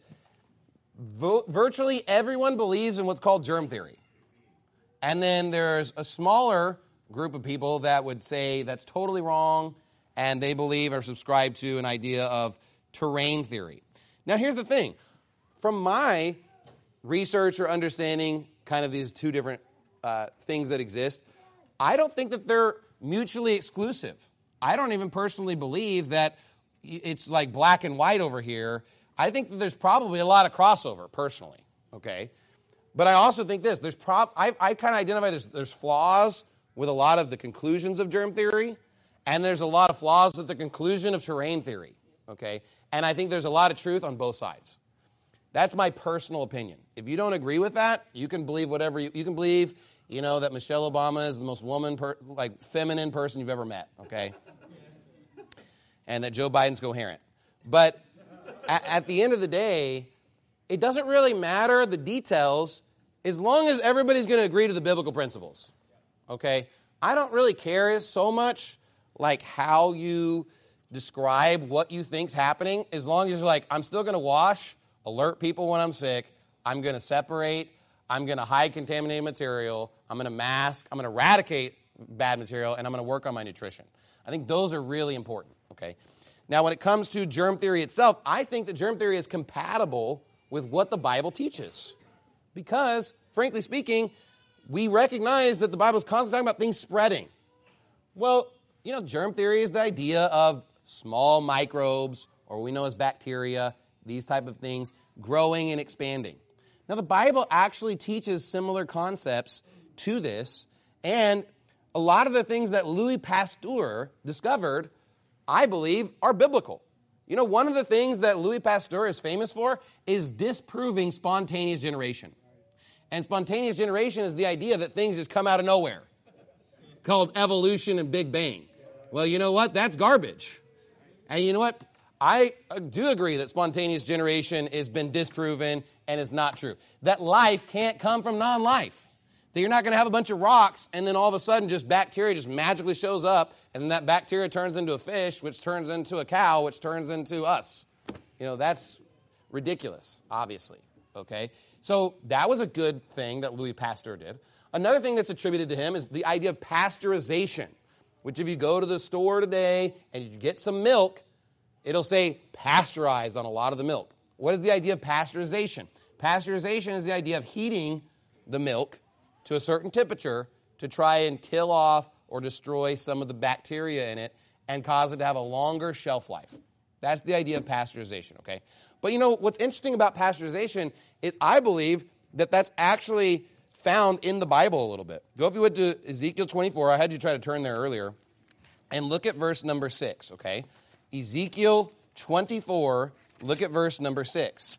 Vo- virtually everyone believes in what's called germ theory. And then there's a smaller group of people that would say that's totally wrong, and they believe or subscribe to an idea of terrain theory. Now, here's the thing. From my research or understanding kind of these two different uh, things that exist, I don't think that they're mutually exclusive. I don't even personally believe that it's like black and white over here. I think that there's probably a lot of crossover, personally, okay? But I also think this. There's prob- I, I kind of identify there's, there's flaws with a lot of the conclusions of germ theory, and there's a lot of flaws with the conclusion of terrain theory, okay? And I think there's a lot of truth on both sides. That's my personal opinion. If you don't agree with that, you can believe whatever you, you can believe, you know, that Michelle Obama is the most woman, per, like feminine person you've ever met, okay? And that Joe Biden's coherent. But at, at the end of the day, it doesn't really matter the details as long as everybody's going to agree to the biblical principles. Okay, I don't really care so much like how you describe what you think's happening, as long as you're like, I'm still going to wash, alert people when I'm sick, I'm going to separate, I'm going to hide contaminated material, I'm going to mask, I'm going to eradicate bad material, and I'm going to work on my nutrition. I think those are really important, okay? Now, when it comes to germ theory itself, I think that germ theory is compatible with what the Bible teaches. Because, frankly speaking, we recognize that the Bible is constantly talking about things spreading. Well, you know, germ theory is the idea of small microbes, or we know as bacteria, these type of things, growing and expanding. Now, the Bible actually teaches similar concepts to this, and a lot of the things that Louis Pasteur discovered, I believe, are biblical. You know, one of the things that Louis Pasteur is famous for is disproving spontaneous generation. And spontaneous generation is the idea that things just come out of nowhere, called evolution and Big Bang. Well, you know what? That's garbage. And you know what? I do agree that spontaneous generation has been disproven and is not true. That life can't come from non-life. That you're not going to have a bunch of rocks and then all of a sudden just bacteria just magically shows up and then that bacteria turns into a fish, which turns into a cow, which turns into us. You know, that's ridiculous, obviously. Okay? So that was a good thing that Louis Pasteur did. Another thing that's attributed to him is the idea of pasteurization, which if you go to the store today and you get some milk, it'll say pasteurized on a lot of the milk. What is the idea of pasteurization? Pasteurization is the idea of heating the milk to a certain temperature to try and kill off or destroy some of the bacteria in it and cause it to have a longer shelf life. That's the idea of pasteurization, okay? But you know, what's interesting about pasteurization is I believe that that's actually found in the Bible a little bit. Go, if you would, to Ezekiel twenty-four. I had you try to turn there earlier. And look at verse number six, okay? Ezekiel twenty-four, look at verse number six.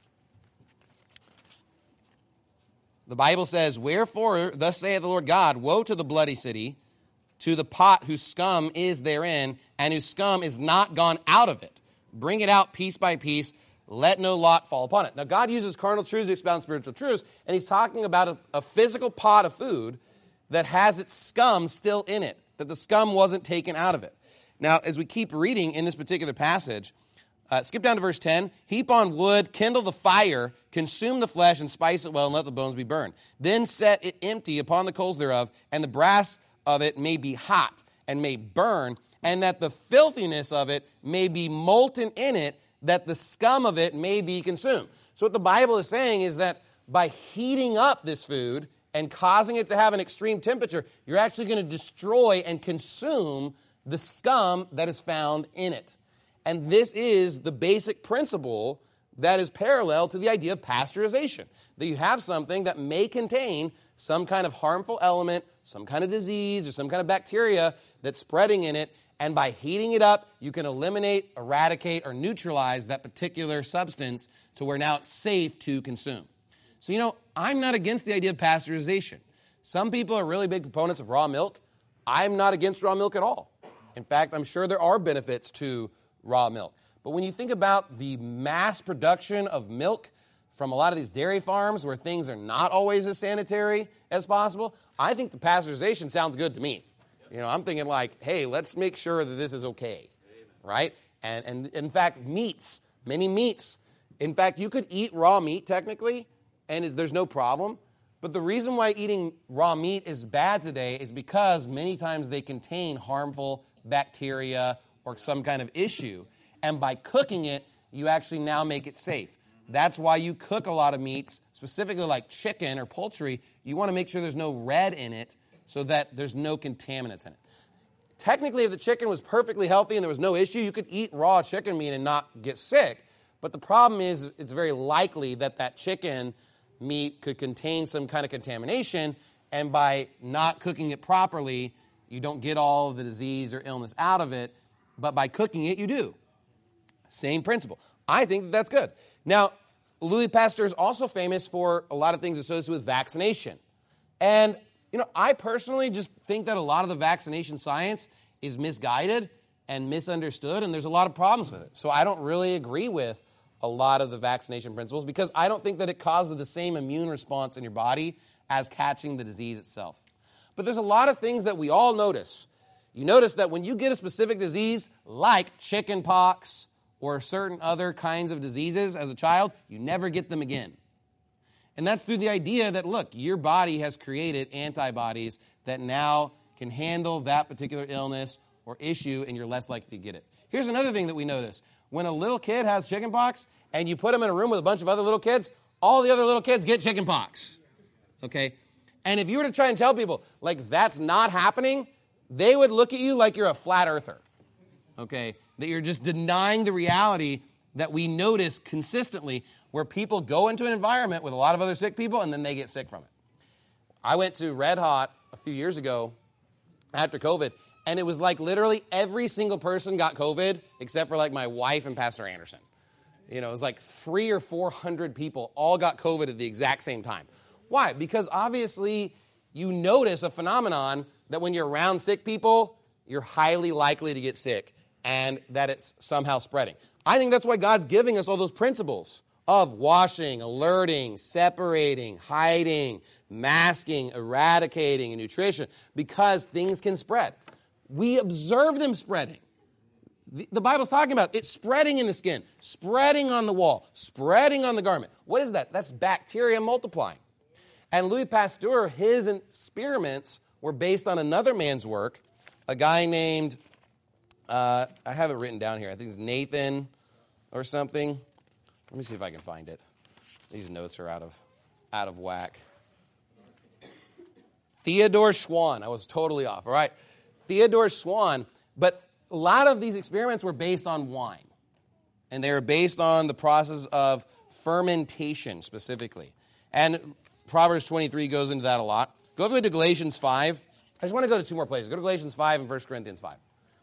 The Bible says, "Wherefore, thus saith the Lord God, woe to the bloody city, to the pot whose scum is therein, and whose scum is not gone out of it. Bring it out piece by piece, let no lot fall upon it." Now, God uses carnal truths to expound spiritual truths, and he's talking about a, a physical pot of food that has its scum still in it, that the scum wasn't taken out of it. Now, as we keep reading in this particular passage, uh, skip down to verse ten. "Heap on wood, kindle the fire, consume the flesh, and spice it well, and let the bones be burned. Then set it empty upon the coals thereof, and the brass of it may be hot, and may burn, and that the filthiness of it may be molten in it, that the scum of it may be consumed." So what the Bible is saying is that by heating up this food and causing it to have an extreme temperature, you're actually going to destroy and consume the scum that is found in it. And this is the basic principle that is parallel to the idea of pasteurization, that you have something that may contain some kind of harmful element, some kind of disease, or some kind of bacteria that's spreading in it, and by heating it up, you can eliminate, eradicate, or neutralize that particular substance to where now it's safe to consume. So, you know, I'm not against the idea of pasteurization. Some people are really big proponents of raw milk. I'm not against raw milk at all. In fact, I'm sure there are benefits to raw milk. But when you think about the mass production of milk from a lot of these dairy farms where things are not always as sanitary as possible, I think the pasteurization sounds good to me. You know, I'm thinking like, hey, let's make sure that this is okay, right? And, and in fact, meats, many meats. In fact, you could eat raw meat technically, and there's no problem. But the reason why eating raw meat is bad today is because many times they contain harmful bacteria or some kind of issue. And by cooking it, you actually now make it safe. That's why you cook a lot of meats, specifically like chicken or poultry. You want to make sure there's no red in it so that there's no contaminants in it. Technically, if the chicken was perfectly healthy and there was no issue, you could eat raw chicken meat and not get sick. But the problem is it's very likely that that chicken meat could contain some kind of contamination, and by not cooking it properly, you don't get all of the disease or illness out of it, but by cooking it, you do. Same principle. I think that that's good. Now, Louis Pasteur is also famous for a lot of things associated with vaccination. And, you know, I personally just think that a lot of the vaccination science is misguided and misunderstood, and there's a lot of problems with it. So I don't really agree with a lot of the vaccination principles because I don't think that it causes the same immune response in your body as catching the disease itself. But there's a lot of things that we all notice. You notice that when you get a specific disease like chicken pox or certain other kinds of diseases as a child, you never get them again. And that's through the idea that, look, your body has created antibodies that now can handle that particular illness or issue, and you're less likely to get it. Here's another thing that we notice. When a little kid has chicken pox and you put them in a room with a bunch of other little kids, all the other little kids get chicken pox. Okay? And if you were to try and tell people, like, that's not happening, they would look at you like you're a flat earther. Okay? That you're just denying the reality that we notice consistently where people go into an environment with a lot of other sick people and then they get sick from it. I went to Red Hot a few years ago after COVID, and it was like literally every single person got COVID except for like my wife and Pastor Anderson. You know, it was like three or four hundred people all got COVID at the exact same time. Why? Because obviously you notice a phenomenon that when you're around sick people, you're highly likely to get sick and that it's somehow spreading. I think that's why God's giving us all those principles of washing, alerting, separating, hiding, masking, eradicating, and nutrition, because things can spread. We observe them spreading. The, the Bible's talking about it spreading in the skin, spreading on the wall, spreading on the garment. What is that? That's bacteria multiplying. And Louis Pasteur, his experiments were based on another man's work, a guy named, uh, I have it written down here, I think it's Nathan or something. Let me see if I can find it. These notes are out of out of whack. Theodore Schwann. I was totally off. All right. Theodore Schwann. But a lot of these experiments were based on wine. And they were based on the process of fermentation specifically. And Proverbs twenty-three goes into that a lot. Go over to Galatians five. I just want to go to two more places. Go to Galatians five and First Corinthians five.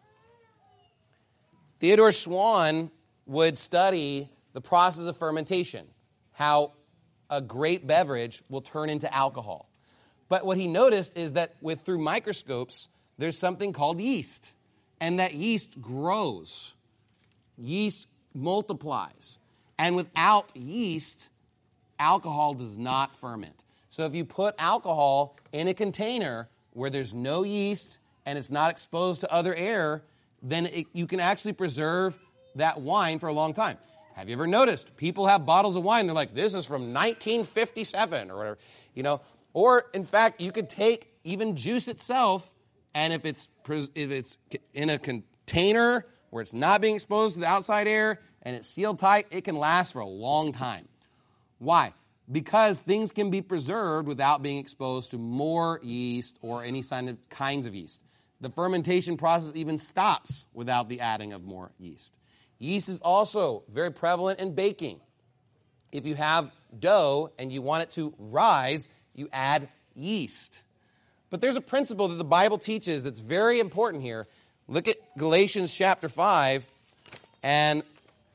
Theodore Schwann would study the process of fermentation, how a great beverage will turn into alcohol. But what he noticed is that with through microscopes, there's something called yeast. And that yeast grows. Yeast multiplies. And without yeast, alcohol does not ferment. So if you put alcohol in a container where there's no yeast and it's not exposed to other air, then it, you can actually preserve that wine for a long time. Have you ever noticed people have bottles of wine, they're like, this is from nineteen fifty-seven or whatever, you know? Or, in fact, you could take even juice itself, and if it's if it's in a container where it's not being exposed to the outside air and it's sealed tight, it can last for a long time. Why? Because things can be preserved without being exposed to more yeast or any kind of kinds of yeast. The fermentation process even stops without the adding of more yeast. Yeast is also very prevalent in baking. If you have dough and you want it to rise, you add yeast. But there's a principle that the Bible teaches that's very important here. Look at Galatians chapter five, and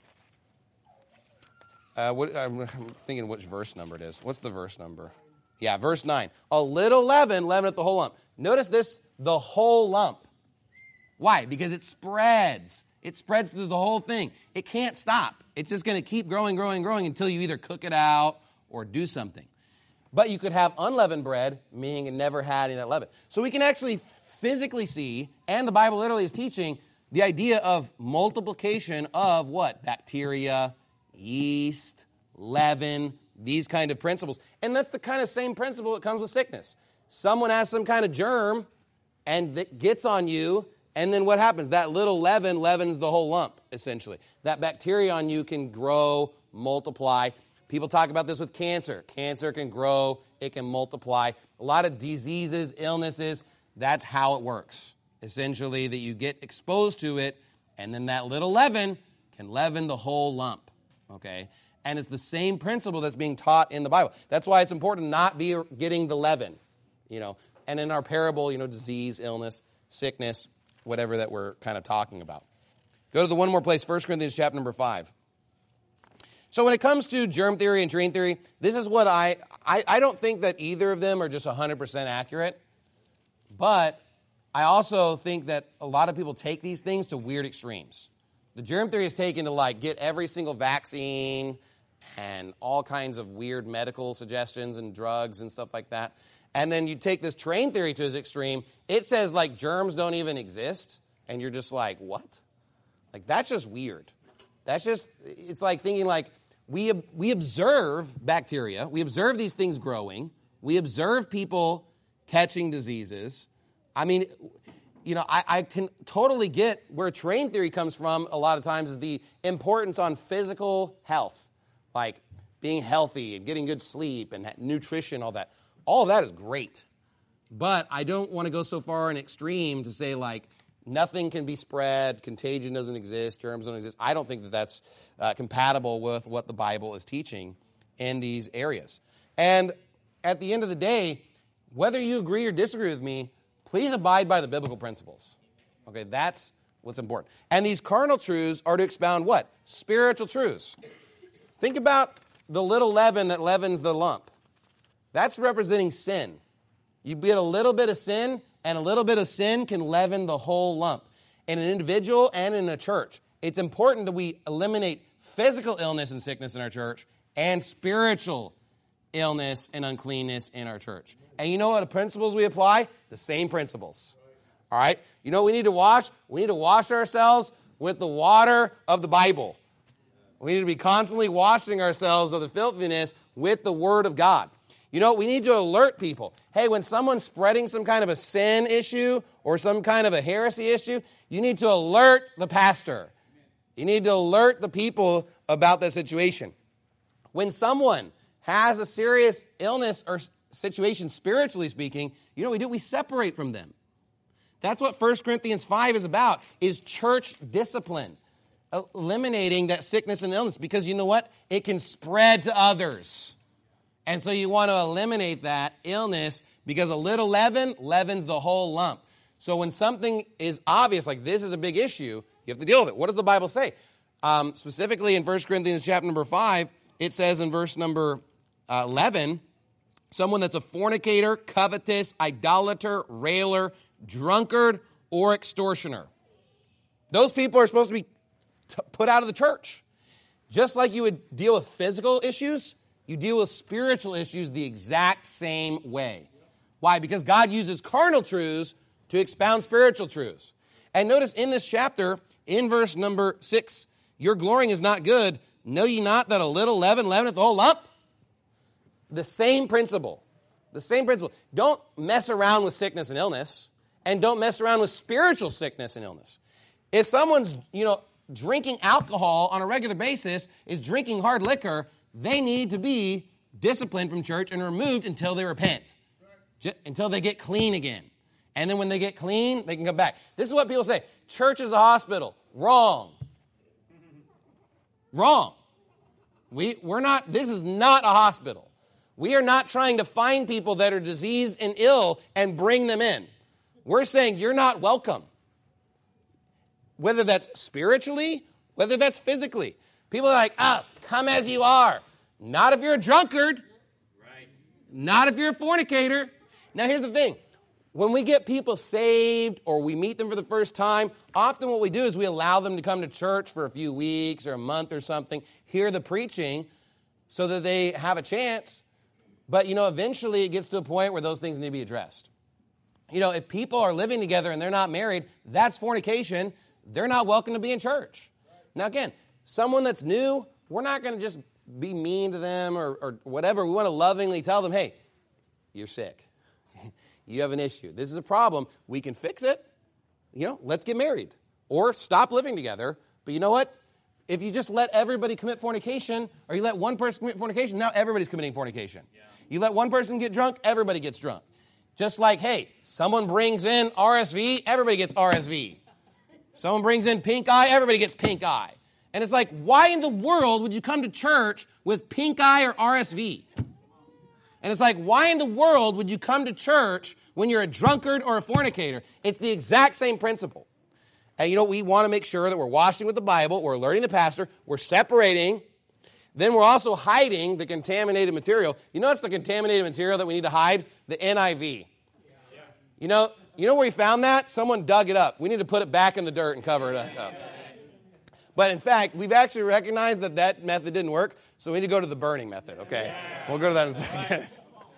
uh, what, I'm thinking which verse number it is. What's the verse number? Yeah, verse nine. A little leaven leaveneth the whole lump. Notice this, the whole lump. Why? Because it spreads. It spreads through the whole thing. It can't stop. It's just going to keep growing, growing, growing until you either cook it out or do something. But you could have unleavened bread, meaning it never had any of that leaven. So we can actually physically see, and the Bible literally is teaching, the idea of multiplication of what? Bacteria, yeast, leaven, these kind of principles. And that's the kind of same principle that comes with sickness. Someone has some kind of germ, and that gets on you, and then what happens? That little leaven leavens the whole lump, essentially. That bacteria on you can grow, multiply. People talk about this with cancer. Cancer can grow, it can multiply. A lot of diseases, illnesses, that's how it works. Essentially, that you get exposed to it, and then that little leaven can leaven the whole lump, okay? And it's the same principle that's being taught in the Bible. That's why it's important to not be getting the leaven, you know. And in our parable, you know, disease, illness, sickness, whatever that we're kind of talking about. Go to the one more place, First Corinthians chapter number five. So when it comes to germ theory and terrain theory, this is what I, I, I don't think that either of them are just one hundred percent accurate. But I also think that a lot of people take these things to weird extremes. The germ theory is taken to like get every single vaccine and all kinds of weird medical suggestions and drugs and stuff like that. And then you take this terrain theory to its extreme. It says like germs don't even exist. And you're just like, what? Like that's just weird. That's just, it's like thinking like we we observe bacteria. We observe these things growing. We observe people catching diseases. I mean, you know, I, I can totally get where terrain theory comes from a lot of times is the importance on physical health, like being healthy and getting good sleep and nutrition, all that. All of that is great. But I don't want to go so far in extreme to say like nothing can be spread, contagion doesn't exist, germs don't exist. I don't think that that's uh, compatible with what the Bible is teaching in these areas. And at the end of the day, whether you agree or disagree with me, please abide by the biblical principles. Okay, that's what's important. And these carnal truths are to expound what? Spiritual truths. Think about the little leaven that leavens the lump. That's representing sin. You get a little bit of sin, and a little bit of sin can leaven the whole lump. In an individual and in a church, it's important that we eliminate physical illness and sickness in our church and spiritual illness and uncleanness in our church. And you know what the principles we apply? The same principles. All right? You know what we need to wash? We need to wash ourselves with the water of the Bible. We need to be constantly washing ourselves of the filthiness with the Word of God. You know, we need to alert people. Hey, when someone's spreading some kind of a sin issue or some kind of a heresy issue, you need to alert the pastor. You need to alert the people about that situation. When someone has a serious illness or situation, spiritually speaking, you know what we do? We separate from them. That's what First Corinthians five is about, is church discipline. Eliminating that sickness and illness, because you know what? It can spread to others. And so you want to eliminate that illness, because a little leaven leavens the whole lump. So when something is obvious, like this is a big issue, you have to deal with it. What does the Bible say? Um, specifically in First Corinthians chapter number five, it says in verse number uh, eleven, someone that's a fornicator, covetous, idolater, railer, drunkard, or extortioner. Those people are supposed to be t- put out of the church. Just like you would deal with physical issues, you deal with spiritual issues the exact same way. Why? Because God uses carnal truths to expound spiritual truths. And notice in this chapter, in verse number six, your glorying is not good. Know ye not that a little leaven leaveneth the whole lump? The same principle. The same principle. Don't mess around with sickness and illness, and don't mess around with spiritual sickness and illness. If someone's, you know, drinking alcohol on a regular basis, is drinking hard liquor, they need to be disciplined from church and removed until they repent, until they get clean again. And then when they get clean, they can come back. This is what people say. Church is a hospital. Wrong. Wrong. We, we're not, this is not a hospital. We are not trying to find people that are diseased and ill and bring them in. We're saying you're not welcome. Whether that's spiritually, whether that's physically. People are like, ah, come as you are. Not if you're a drunkard. Right. Not if you're a fornicator. Now here's the thing. When we get people saved or we meet them for the first time, often what we do is we allow them to come to church for a few weeks or a month or something, hear the preaching so that they have a chance. But, you know, eventually it gets to a point where those things need to be addressed. You know, if people are living together and they're not married, that's fornication. They're not welcome to be in church. Now, again, someone that's new, we're not going to just be mean to them or, or whatever. We want to lovingly tell them, hey, you're sick. You have an issue. This is a problem. We can fix it. You know, let's get married or stop living together. But you know what? If you just let everybody commit fornication, or you let one person commit fornication, now everybody's committing fornication. Yeah. You let one person get drunk, everybody gets drunk. Just like, hey, someone brings in R S V, everybody gets R S V. Someone brings in pink eye, everybody gets pink eye. And it's like, why in the world would you come to church with pink eye or R S V? And it's like, why in the world would you come to church when you're a drunkard or a fornicator? It's the exact same principle. And you know, we want to make sure that we're washing with the Bible, we're alerting the pastor, we're separating. Then we're also hiding the contaminated material. You know what's the contaminated material that we need to hide? The N I V. Yeah. You know, you know where we found that? Someone dug it up. We need to put it back in the dirt and cover it up. But in fact, we've actually recognized that that method didn't work, so we need to go to the burning method, okay? We'll go to that in a second.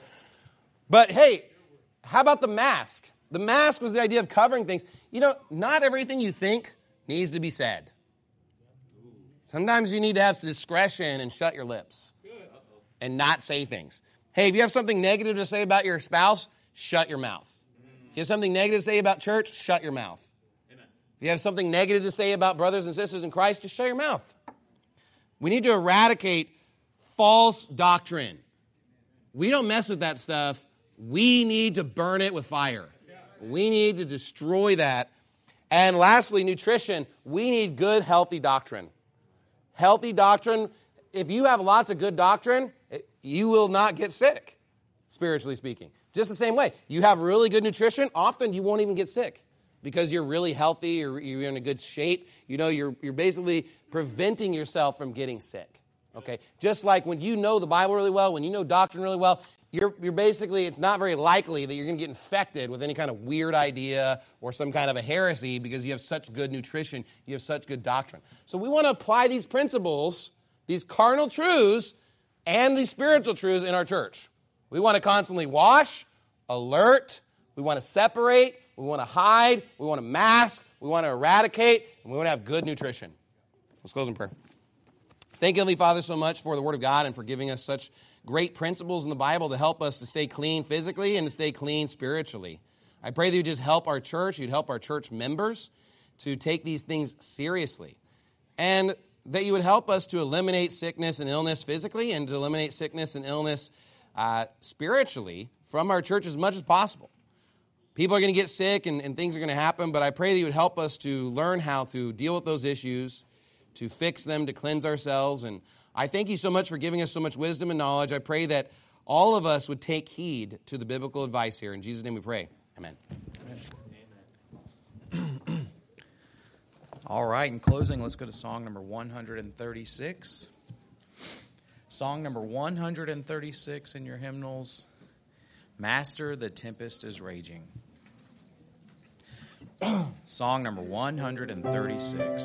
But hey, how about the mask? The mask was the idea of covering things. You know, not everything you think needs to be said. Sometimes you need to have discretion and shut your lips and not say things. Hey, if you have something negative to say about your spouse, shut your mouth. If you have something negative to say about church, shut your mouth. Amen. If you have something negative to say about brothers and sisters in Christ, just shut your mouth. We need to eradicate false doctrine. We don't mess with that stuff. We need to burn it with fire. We need to destroy that. And lastly, nutrition. We need good, healthy doctrine. Healthy doctrine. If you have lots of good doctrine, you will not get sick, spiritually speaking. Just the same way. You have really good nutrition, often you won't even get sick because you're really healthy, you're, you're in a good shape. You know, you're, you're basically preventing yourself from getting sick. Okay? Just like when you know the Bible really well, when you know doctrine really well, You're, you're basically, it's not very likely that you're going to get infected with any kind of weird idea or some kind of a heresy because you have such good nutrition, you have such good doctrine. So we want to apply these principles, these cardinal truths, and these spiritual truths in our church. We want to constantly wash, alert, we want to separate, we want to hide, we want to mask, we want to eradicate, and we want to have good nutrition. Let's close in prayer. Thank you, Heavenly Father, so much for the Word of God and for giving us such great principles in the Bible to help us to stay clean physically and to stay clean spiritually. I pray that you just help our church, you'd help our church members to take these things seriously. And that you would help us to eliminate sickness and illness physically and to eliminate sickness and illness uh, spiritually from our church as much as possible. People are going to get sick and, and things are going to happen, but I pray that you would help us to learn how to deal with those issues, to fix them, to cleanse ourselves. And I thank you so much for giving us so much wisdom and knowledge. I pray that all of us would take heed to the biblical advice here. In Jesus' name we pray. Amen. Amen. All right, in closing, let's go to song number one thirty-six. Song number one thirty-six in your hymnals, Master, the Tempest is Raging. Song number one thirty-six.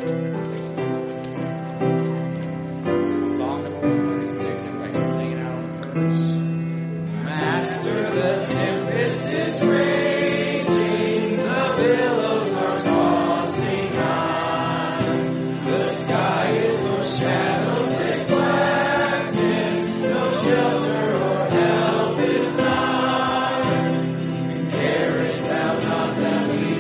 Song number one thirty-six, everybody sing it out on the verse. Master, the tempest is raging, the billows are tossing high, the sky is o'ershadowed with blackness, no shelter or help is nigh. Carest thou not that we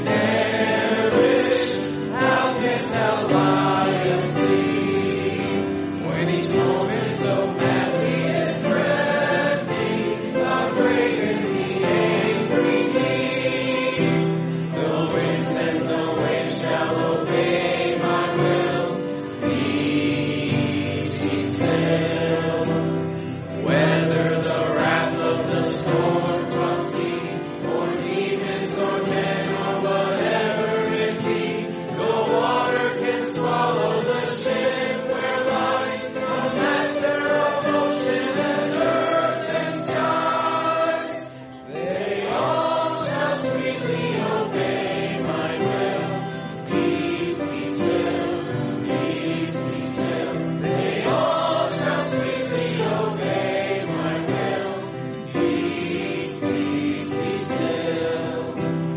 perish? How canst thou lie asleep when each moment so madly is threatening the grave and the angry deep? The winds and the waves shall obey my will. Peace be still. Whether the wrath of the storm tossed sea, or demons or men or whatever it be, no water can swallow the ship where lies the master of ocean and earth and skies. They all shall sweetly obey my will. Peace be still, peace be still. They all shall sweetly obey my will. Peace, peace be still.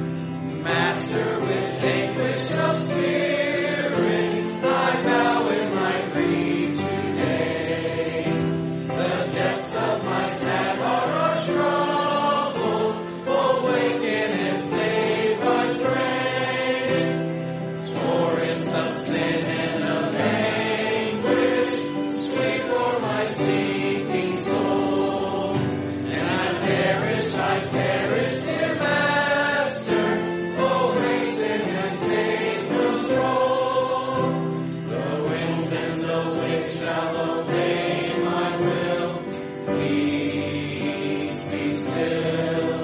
Master, with anguish of spirit, I bow in my creed today. The depths of my sad heart are troubled. Awaken and save, I pray. Torrents of sin and of anguish sweep o'er my sinking soul. And I perish, I perish, dear Master. Oh, hasten and take control. The winds and the waves shall obey my will. Peace be still.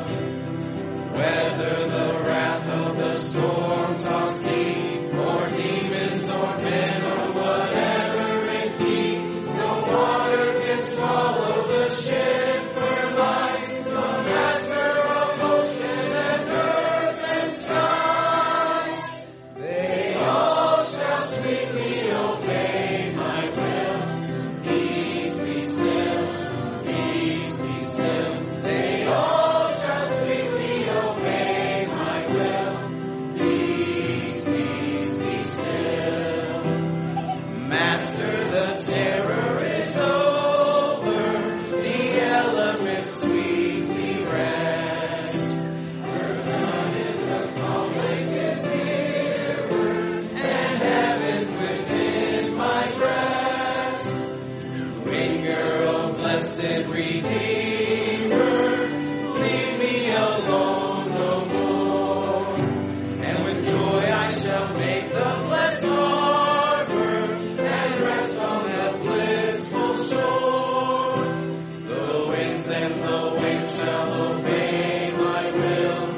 Whether the wrath of the storm tossed sea, or demons or men or whatever it be, no water can swallow the ship where lies the master of ocean and earth and skies. They all shall sweetly obey my will. Peace be still, peace be still. They all shall sweetly obey my will. Peace, peace be still. Master, the terror is over, the elements sweetly rest. Earth in the calm lake is nearer, and heaven within my breast. Linger, O blessed Redeemer, leave me alone no more. And with joy I shall make the blessed harbor, and rest on that blissful shore. The winds and the waves shall obey my will.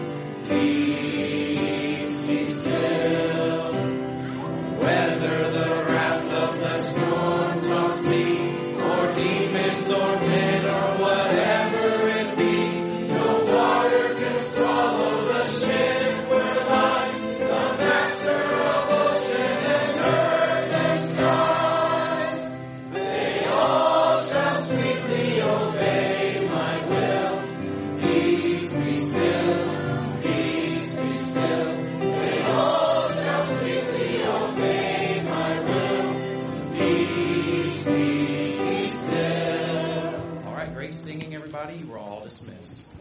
Peace be still. Whether the wrath of the storm tossed sea, or demons or men or whatever it be, no water can swallow the ship where lies the master of ocean and earth and skies. They all shall sweetly obey my will. Peace be still, peace be still. They all shall sweetly obey my will. Peace, peace be still. All right, great singing, everybody. You were all dismissed.